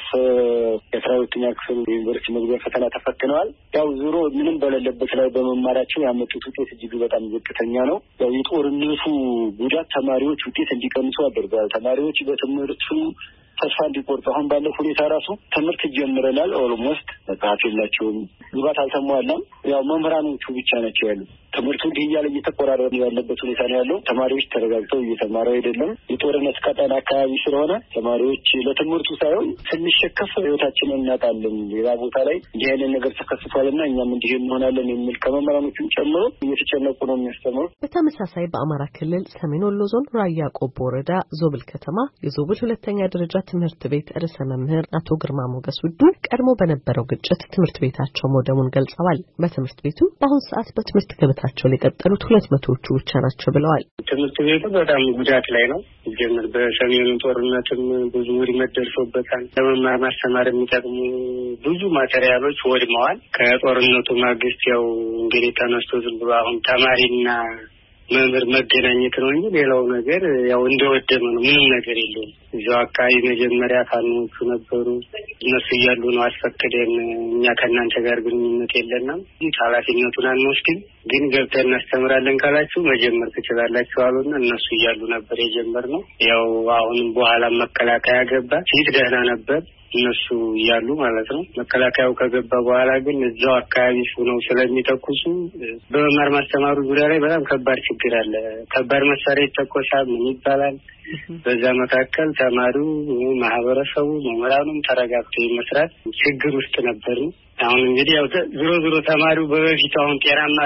የ12ኛ ክፍል ዩኒቨርሲቲ መግቢያ ፈተና ተፈትነዋል። ያው ዞሮ ምንም በሌለበት ላይ በመማራቸው ያመጡት ውጤት እጅግ በጣም ዝቅተኛ ነው። ያው የጦርነቱ ጉዳት ተማሪዎች ውጤት እንዲቀንሱ አድርጓል። ተማሪዎች በትምህርቱ ተስፋ እንዲቆርጡ አሁን ባለው ሁኔታ ራሱ ትምህርት ጀምረናል። ኦልሞስት መጽሐፍ የላቸውም፣ ግባት አልተሟላም። ያው መምህራኖቹ ብቻ ናቸው ያሉ። ትምህርቱ እንዲህ እያለ እየተቆራረጠ ያለበት ሁኔታ ነው ያለው። ተማሪዎች ተረጋግተው እየተማሩ አይደለም። የጦርነት ቀጠና አካባቢ ስለሆነ ተማሪዎች ለትምህርቱ ሳይሆን ስንሸከፍ ህይወታችንን እናጣለን። ሌላ ቦታ ላይ እንዲህ አይነት ነገር ተከስቷልና እኛም እንዲህ እንሆናለን የሚል ከመምህራኖቹም ጨምሮ እየተጨነቁ ነው የሚያስተምሩ። በተመሳሳይ በአማራ ክልል ሰሜን ወሎ ዞን ራያ ቆቦ ወረዳ ዞብል ከተማ የዞብል ሁለተኛ ደረጃ ትምህርት ቤት ርዕሰ መምህር አቶ ግርማ ሞገስ ውዱ ቀድሞ በነበረው ግጭት ትምህርት ቤታቸው መውደሙን ገልጸዋል። በትምህርት ቤቱ በአሁን ሰዓት በትምህርት ገበታቸው የቀጠሉት 200ዎቹ ብቻ ናቸው ብለዋል። ትምህርት ቤቱ በጣም ጉዳት ላይ ነው። ጀምር በሰሜኑ ጦርነትም ብዙ ውድመት ደርሶበታል። ለመማር ማስተማር የሚጠቅሙ ብዙ ማቴሪያሎች ወድመዋል። ከጦርነቱ ማግስት ያው እንግዲህ ተነስቶ ዝም ብሎ አሁን ተማሪና መምህር መገናኘት ነው እንጂ ሌላው ነገር ያው እንደወደመ ነው። ምንም ነገር የለውም። እዛው አካባቢ መጀመሪያ ፋኖቹ ነበሩ። እነሱ እያሉ ነው አስፈቅደን እኛ ከእናንተ ጋር ግንኙነት የለንም፣ ኃላፊነቱን አንወስድም፣ ግን ገብተን እናስተምራለን ካላችሁ መጀመር ትችላላችሁ አሉና እነሱ እያሉ ነበር የጀመርነው። ያው አሁንም በኋላ መከላከያ ገባ። ፊት ደህና ነበር እነሱ እያሉ ማለት ነው። መከላከያው ከገባ በኋላ ግን እዛው አካባቢ ሆነው ስለሚተኩሱ በመማር ማስተማሩ ዙሪያ ላይ በጣም ከባድ ችግር አለ። ከባድ መሳሪያ ይተኮሳል፣ ምን ይባላል። በዛ መካከል ተማሪው፣ ማህበረሰቡ፣ መምህራኑም ተረጋግቶ መስራት ችግር ውስጥ ነበር። አሁን እንግዲህ ያው ዞሮ ተማሪው በፊት አሁን ጤናማ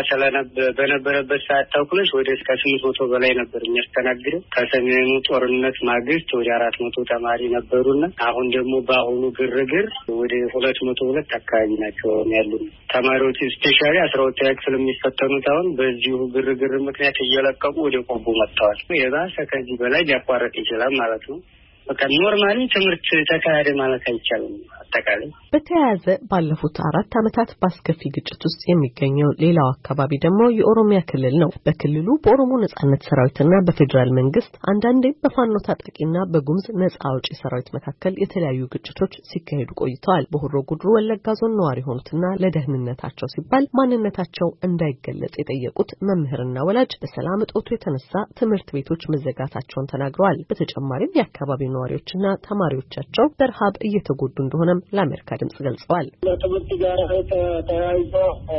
በነበረበት ሰዓት ተኩለሽ ወደ 800 በላይ ነበር የሚያስተናግደው። ከሰሜኑ ጦርነት ማግስት ወደ 400 ተማሪ ነበሩና አሁን ደግሞ በአሁኑ ግርግር ወደ 202 አካባቢ ናቸው ያሉት ተማሪዎች። ስፔሻሊ 12ኛ ክፍል የሚፈተኑት አሁን በዚሁ ግርግር ምክንያት እየለቀቁ ወደ ቆቦ መጥተዋል። የባሰ ከዚህ በላይ ሊያቋርጥ ይችላል ማለት ነው። በቃ ኖርማሊ ትምህርት ተካሄደ ማለት አይቻልም። አጠቃላይ በተያያዘ ባለፉት 4 ዓመታት በአስከፊ ግጭት ውስጥ የሚገኘው ሌላው አካባቢ ደግሞ የኦሮሚያ ክልል ነው። በክልሉ በኦሮሞ ነጻነት ሰራዊትና በፌዴራል መንግስት አንዳንዴ በፋኖ ታጣቂና በጉምዝ ነጻ አውጪ ሰራዊት መካከል የተለያዩ ግጭቶች ሲካሄዱ ቆይተዋል። በሆሮ ጉድሩ ወለጋ ዞን ነዋሪ ሆኑትና ለደህንነታቸው ሲባል ማንነታቸው እንዳይገለጽ የጠየቁት መምህርና ወላጅ በሰላም እጦቱ የተነሳ ትምህርት ቤቶች መዘጋታቸውን ተናግረዋል። በተጨማሪም የአካባቢ ነዋሪዎችና ተማሪዎቻቸው በረሃብ እየተጎዱ እንደሆነ ለአሜሪካ ድምጽ ገልጸዋል። ለትምህርት ጋር ተያይዞ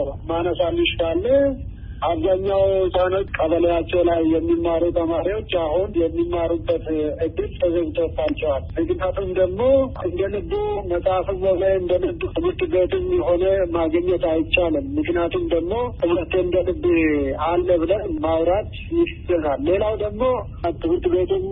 ማነሳልሽ ካለ አብዛኛው ህጻናት ቀበሌያቸው ላይ የሚማሩ ተማሪዎች አሁን የሚማሩበት እድል ተዘግቶባቸዋል። ምክንያቱም ደግሞ እንደልቡ መጽሐፍም ሆነ እንደልቡ ትምህርት ቤትም ሆነ ማግኘት አይቻልም። ምክንያቱም ደግሞ ትምህርት እንደልብ አለ ብለን ማውራት ይችላል። ሌላው ደግሞ ትምህርት ቤቱም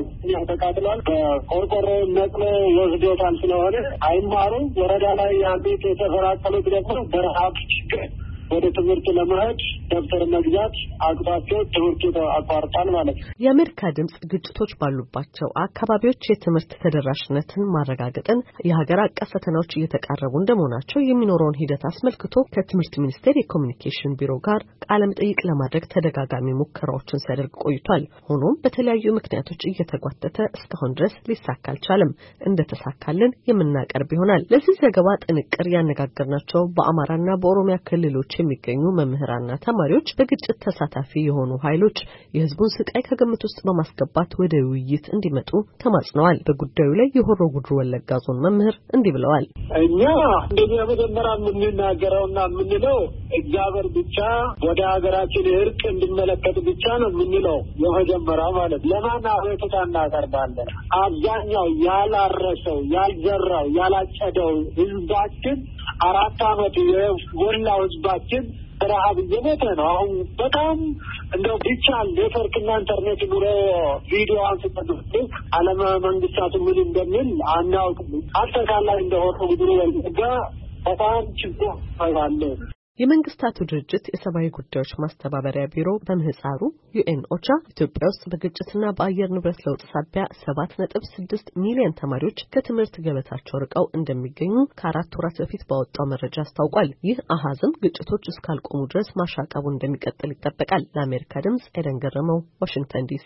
ተቃጥሏል። ከቆርቆሮ ነቅሎ ወስዶታል። ስለሆነ አይማሩም። ወረዳ ላይ ያሉት የተፈራቀሉት ደግሞ በረሃብ ችግር ወደ ትምህርት ለመሄድ ደብተር መግዛት አቅቷቸው ትምህርት አቋርጧል ማለት ነው። የአሜሪካ ድምጽ ግጭቶች ባሉባቸው አካባቢዎች የትምህርት ተደራሽነትን ማረጋገጥን የሀገር አቀፍ ፈተናዎች እየተቃረቡ እንደመሆናቸው የሚኖረውን ሂደት አስመልክቶ ከትምህርት ሚኒስቴር የኮሚኒኬሽን ቢሮ ጋር ቃለ መጠይቅ ለማድረግ ተደጋጋሚ ሙከራዎችን ሲያደርግ ቆይቷል። ሆኖም በተለያዩ ምክንያቶች እየተጓተተ እስካሁን ድረስ ሊሳካ አልቻለም። እንደተሳካልን የምናቀርብ ይሆናል። ለዚህ ዘገባ ጥንቅር ያነጋገርናቸው በአማራና በኦሮሚያ ክልሎች የሚገኙ መምህራንና ተማሪዎች በግጭት ተሳታፊ የሆኑ ኃይሎች የህዝቡን ስቃይ ከግምት ውስጥ በማስገባት ወደ ውይይት እንዲመጡ ተማጽነዋል። በጉዳዩ ላይ የሆሮ ጉድሩ ወለጋ ዞን መምህር እንዲህ ብለዋል። እኛ እንደኛ መጀመሪያ የምንናገረውና የምንለው እግዚአብሔር ብቻ ወደ ሀገራችን እርቅ እንዲመለከት ብቻ ነው የምንለው። የመጀመሪያው ማለት ለማን አቤቱታ እናቀርባለን? አብዛኛው ያላረሰው፣ ያልዘራው፣ ያላጨደው ህዝባችን 4 ዓመት የሞላው ህዝባችን በረሃብ እየሞተ ነው። አሁን በጣም እንደው ቢቻል ኔትወርክና ኢንተርኔት ኑሮ ቪዲዮ አንስተን ዓለም መንግስታቱ ምን እንደሚል አናውቅም። አጠቃላይ እንደሆነ ጉድሩ ወለጋ በጣም ችግር አለ። የመንግስታቱ ድርጅት የሰብአዊ ጉዳዮች ማስተባበሪያ ቢሮ በምህጻሩ ዩኤን ኦቻ ኢትዮጵያ ውስጥ በግጭትና በአየር ንብረት ለውጥ ሳቢያ 7.6 ሚሊዮን ተማሪዎች ከትምህርት ገበታቸው ርቀው እንደሚገኙ ከ4 ወራት በፊት ባወጣው መረጃ አስታውቋል። ይህ አሃዝም ግጭቶች እስካልቆሙ ድረስ ማሻቀቡ እንደሚቀጥል ይጠበቃል። ለአሜሪካ ድምጽ ኤደን ገረመው፣ ዋሽንግተን ዲሲ።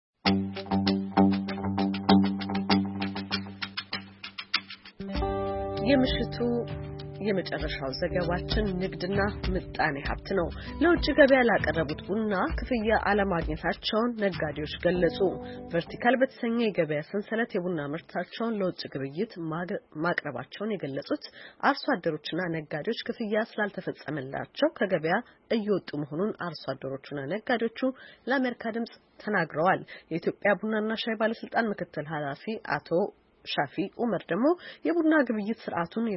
የምሽቱ የመጨረሻው ዘገባችን ንግድና ምጣኔ ሀብት ነው። ለውጭ ገበያ ላቀረቡት ቡና ክፍያ አለማግኘታቸውን ነጋዴዎች ገለጹ። ቨርቲካል በተሰኘ የገበያ ሰንሰለት የቡና ምርታቸውን ለውጭ ግብይት ማቅረባቸውን የገለጹት አርሶ አደሮችና ነጋዴዎች ክፍያ ስላልተፈጸመላቸው ከገበያ እየወጡ መሆኑን አርሶ አደሮቹና ነጋዴዎቹ ለአሜሪካ ድምጽ ተናግረዋል። የኢትዮጵያ ቡናና ሻይ ባለስልጣን ምክትል ኃላፊ አቶ ሻፊ ኡመር ደግሞ የቡና ግብይት ስርዓቱን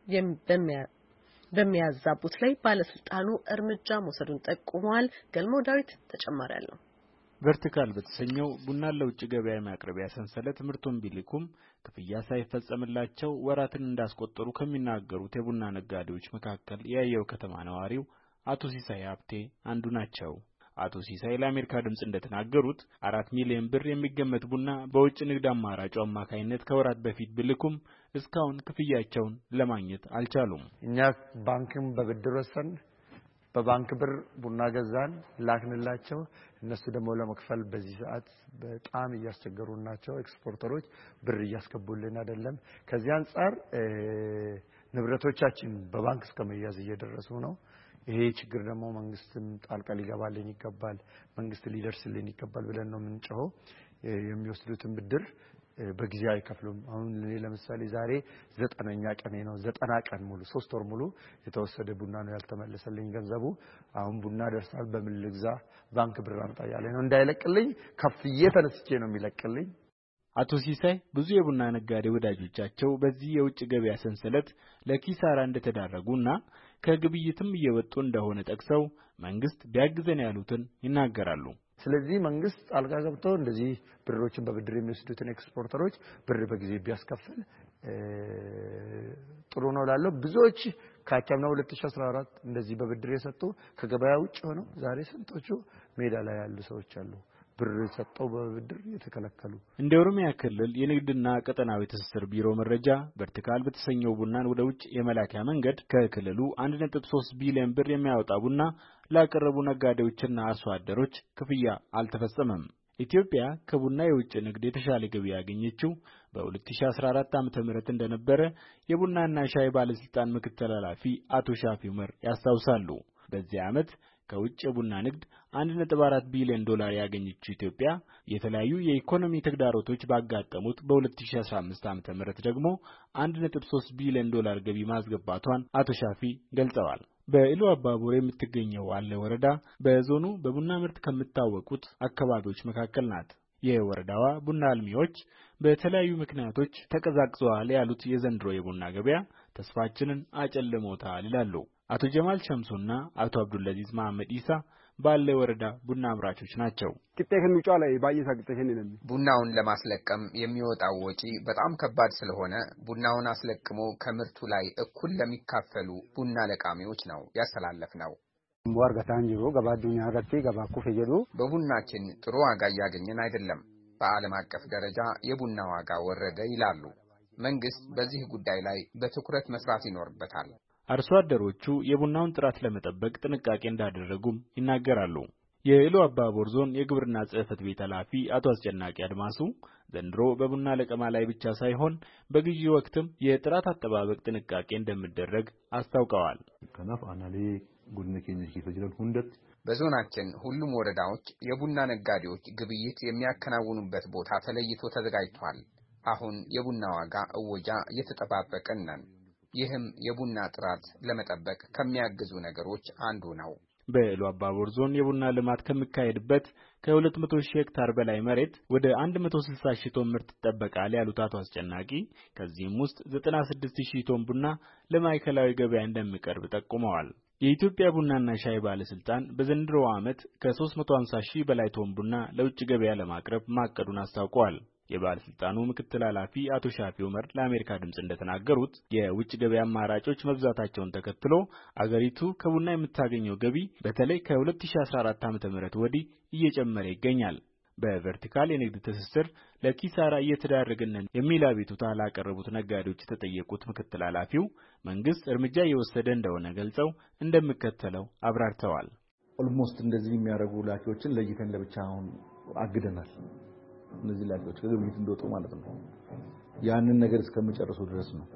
በሚያዛቡት ላይ ባለስልጣኑ እርምጃ መውሰዱን ጠቁመዋል። ገልሞ ዳዊት ተጨማሪ አለው። ቨርቲካል በተሰኘው ቡና ለውጭ ገበያ ማቅረቢያ ሰንሰለት ምርቱን ቢልኩም ክፍያ ሳይፈጸምላቸው ወራትን እንዳስቆጠሩ ከሚናገሩት የቡና ነጋዴዎች መካከል የያየው ከተማ ነዋሪው አቶ ሲሳይ ሀብቴ አንዱ ናቸው። አቶ ሲሳይ ለአሜሪካ ድምጽ እንደተናገሩት 4 ሚሊዮን ብር የሚገመት ቡና በውጭ ንግድ አማራጭ አማካይነት ከወራት በፊት ቢልኩም እስካሁን ክፍያቸውን ለማግኘት አልቻሉም። እኛ ባንክም በብድር ወሰን በባንክ ብር ቡና ገዛን ላክንላቸው። እነሱ ደግሞ ለመክፈል በዚህ ሰዓት በጣም እያስቸገሩ ናቸው። ኤክስፖርተሮች ብር እያስገቡልን አይደለም። ከዚህ አንፃር ንብረቶቻችን በባንክ እስከመያዝ እየደረሱ ነው። ይሄ ችግር ደግሞ መንግስትም ጣልቃ ሊገባልን ይገባል፣ መንግስት ሊደርስልን ይገባል ብለን ነው የምንጮኸው። የሚወስዱትን ብድር በጊዜ አይከፍሉም። አሁን ለምሳሌ ዛሬ 9ኛ ቀኔ ነው። 90 ቀን ሙሉ 3 ወር ሙሉ የተወሰደ ቡና ነው ያልተመለሰልኝ ገንዘቡ። አሁን ቡና ደርሳል በምን ልግዛ ባንክ ብር አምጣ ያለኝ ነው። እንዳይለቅልኝ ከፍዬ ተነስቼ ነው የሚለቅልኝ። አቶ ሲሳይ ብዙ የቡና ነጋዴ ወዳጆቻቸው በዚህ የውጭ ገበያ ሰንሰለት ለኪሳራ እንደተዳረጉና ከግብይትም እየወጡ እንደሆነ ጠቅሰው መንግስት ቢያግዘን ያሉትን ይናገራሉ። ስለዚህ መንግስት ጣልቃ ገብቶ እንደዚህ ብሮችን በብድር የሚወስዱትን ኤክስፖርተሮች ብር በጊዜ ቢያስከፍል ጥሩ ነው ላለው። ብዙዎች ካቻምና 2014 እንደዚህ በብድር የሰጡ ከገበያ ውጭ ሆነው ዛሬ ስንቶቹ ሜዳ ላይ ያሉ ሰዎች አሉ፣ ብር ሰጠው በብድር የተከለከሉ። እንደ ኦሮሚያ ክልል የንግድና ቀጠናዊ ትስስር ቢሮ መረጃ ቨርቲካል በተሰኘው ቡናን ወደ ውጭ የመላኪያ መንገድ ከክልሉ 1.3 ቢሊዮን ብር የሚያወጣ ቡና ላቀረቡ ነጋዴዎችና አርሶ አደሮች ክፍያ አልተፈጸመም። ኢትዮጵያ ከቡና የውጭ ንግድ የተሻለ ገቢ ያገኘችው በ2014 ዓ.ም እንደነበረ የቡናና ሻይ ባለስልጣን ምክትል ኃላፊ አቶ ሻፊ ዑመር ያስታውሳሉ። በዚህ ዓመት ከውጭ የቡና ንግድ 1.4 ቢሊዮን ዶላር ያገኘችው ኢትዮጵያ የተለያዩ የኢኮኖሚ ተግዳሮቶች ባጋጠሙት በ2015 ዓ.ም ደግሞ 1.3 ቢሊዮን ዶላር ገቢ ማስገባቷን አቶ ሻፊ ገልጸዋል። በኢሉ አባቦር የምትገኘው አለ ወረዳ በዞኑ በቡና ምርት ከሚታወቁት አካባቢዎች መካከል ናት። የወረዳዋ ቡና አልሚዎች በተለያዩ ምክንያቶች ተቀዛቅዘዋል ያሉት የዘንድሮ የቡና ገበያ ተስፋችንን አጨልሞታል ይላሉ። አቶ ጀማል ሸምሱና አቶ አብዱልአዚዝ መሐመድ ኢሳ ባለ ወረዳ ቡና አምራቾች ናቸው። ቡናውን ለማስለቀም የሚወጣው ወጪ በጣም ከባድ ስለሆነ ቡናውን አስለቅሞ ከምርቱ ላይ እኩል ለሚካፈሉ ቡና ለቃሚዎች ነው ያስተላለፍነው። በቡናችን ጥሩ ዋጋ እያገኘን አይደለም። በዓለም አቀፍ ደረጃ የቡና ዋጋ ወረደ ይላሉ። መንግስት በዚህ ጉዳይ ላይ በትኩረት መስራት ይኖርበታል። አርሶ አደሮቹ የቡናውን ጥራት ለመጠበቅ ጥንቃቄ እንዳደረጉም ይናገራሉ። የኢሉ አባቦር ዞን የግብርና ጽሕፈት ቤት ኃላፊ አቶ አስጨናቂ አድማሱ ዘንድሮ በቡና ለቀማ ላይ ብቻ ሳይሆን በግዢ ወቅትም የጥራት አጠባበቅ ጥንቃቄ እንደሚደረግ አስታውቀዋል። በዞናችን ሁሉም ወረዳዎች የቡና ነጋዴዎች ግብይት የሚያከናውኑበት ቦታ ተለይቶ ተዘጋጅቷል። አሁን የቡና ዋጋ እወጃ እየተጠባበቅን ነን። ይህም የቡና ጥራት ለመጠበቅ ከሚያግዙ ነገሮች አንዱ ነው። በኢሉ አባቦር ዞን የቡና ልማት ከሚካሄድበት ከ200 ሺህ ሄክታር በላይ መሬት ወደ 160 ሺህ ቶን ምርት ይጠበቃል ያሉት አቶ አስጨናቂ ከዚህም ውስጥ 96 ሺህ ቶን ቡና ለማዕከላዊ ገበያ እንደሚቀርብ ጠቁመዋል። የኢትዮጵያ ቡናና ሻይ ባለስልጣን በዘንድሮው ዓመት ከ350 ሺህ በላይ ቶን ቡና ለውጭ ገበያ ለማቅረብ ማቀዱን አስታውቀዋል። የባለስልጣኑ ምክትል ኃላፊ አቶ ሻፊ ዑመር ለአሜሪካ ድምጽ እንደተናገሩት የውጭ ገበያ አማራጮች መብዛታቸውን ተከትሎ አገሪቱ ከቡና የምታገኘው ገቢ በተለይ ከ2014 ዓ.ም ወዲህ እየጨመረ ይገኛል። በቨርቲካል የንግድ ትስስር ለኪሳራ እየተዳረግን የሚል አቤቱታ ላቀረቡት ነጋዴዎች የተጠየቁት ምክትል ኃላፊው መንግስት እርምጃ እየወሰደ እንደሆነ ገልጸው እንደሚከተለው አብራርተዋል። ኦልሞስት እንደዚህ የሚያደርጉ ላኪዎችን ለይተን ለብቻ አሁን አግደናል። እነዚህ ላኪዎች ከግብይት እንደወጡ ማለት ነው። ያንን ነገር እስከሚጨርሱ ድረስ ነው።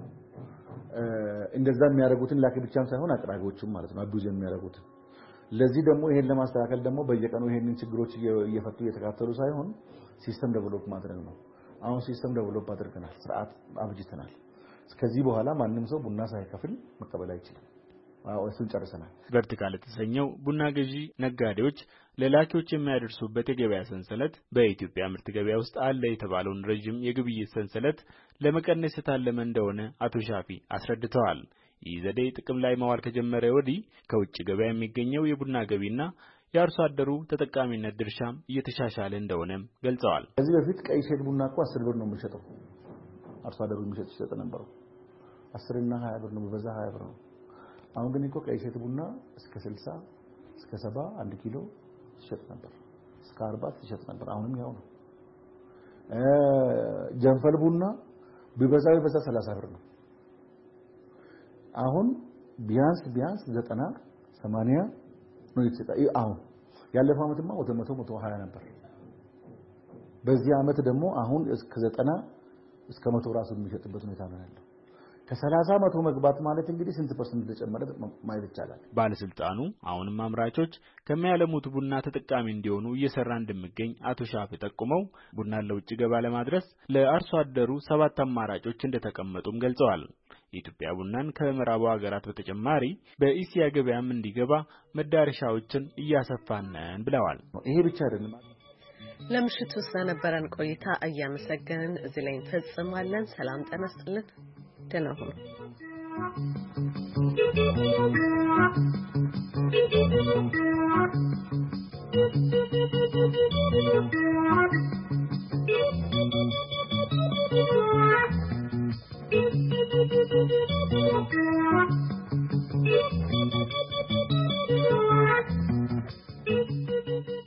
እንደዛ የሚያደርጉትን ላኪ ብቻም ሳይሆን አቅራቢዎችም ማለት ነው አቡዝ የሚያደርጉትን። ለዚህ ደግሞ ይሄን ለማስተካከል ደግሞ በየቀኑ ይሄንን ችግሮች እየፈቱ እየተካተሉ ሳይሆን ሲስተም ዴቨሎፕ ማድረግ ነው። አሁን ሲስተም ዴቨሎፕ አድርገናል፣ ስርዓት አብጅተናል። ከዚህ በኋላ ማንም ሰው ቡና ሳይከፍል መቀበል አይችልም። እሱን ጨርሰናል። ቨርቲካል የተሰኘው ቡና ገዢ ነጋዴዎች ለላኪዎች የሚያደርሱበት የገበያ ሰንሰለት በኢትዮጵያ ምርት ገበያ ውስጥ አለ የተባለውን ረጅም የግብይት ሰንሰለት ለመቀነስ የታለመ እንደሆነ አቶ ሻፊ አስረድተዋል። ይህ ዘዴ ጥቅም ላይ መዋል ከጀመረ ወዲህ ከውጭ ገበያ የሚገኘው የቡና ገቢና የአርሶ አደሩ ተጠቃሚነት ድርሻም እየተሻሻለ እንደሆነም ገልጸዋል። ከዚህ በፊት ቀይ ሼድ ቡና እኮ 10 ብር ነው የሚሸጠው። አርሶ አደሩ የሚሸጥ ነበር 10 እና 20 ብር ነው፣ በዛ 20 ብር ነው። አሁን ግን እኮ ቀይ ሼድ ቡና እስከ 60 እስከ 70 1 ኪሎ ይሸጥ ነበር፣ እስከ 40 ይሸጥ ነበር። አሁንም ያው ነው። ጀንፈል ቡና ቢበዛ 30 ብር ነው። አሁን ቢያንስ 90 80 ነው የተሰጠው። አሁን ያለፈው ዓመትማ ወደ 120 ነበር። በዚህ ዓመት ደግሞ አሁን እስከ 90 እስከ 100 ራሱ የሚሸጥበት ሁኔታ ነው ያለው። ከ30 በመቶ መግባት ማለት እንግዲህ ስንት ፐርሰንት እንደጨመረ ማየት ይቻላል። ባለስልጣኑ አሁንም አምራቾች ከሚያለሙት ቡና ተጠቃሚ እንዲሆኑ እየሰራ እንደሚገኝ አቶ ሻፊ ጠቁመው ቡናን ለውጭ ገበያ ለማድረስ ለአርሶ አደሩ 7 አማራጮች እንደተቀመጡም ገልጸዋል። የኢትዮጵያ ቡናን ከምዕራቡ ሀገራት በተጨማሪ በኢሲያ ገበያም እንዲገባ መዳረሻዎችን እያሰፋን ነን ብለዋል። ይሄ ብቻ አይደለም። ለምሽቱ ስለነበረን ቆይታ እያመሰገንን እዚህ ላይ እንፈጽማለን። ሰላም ጤና ይስጥልን። ደህና ሁኑ።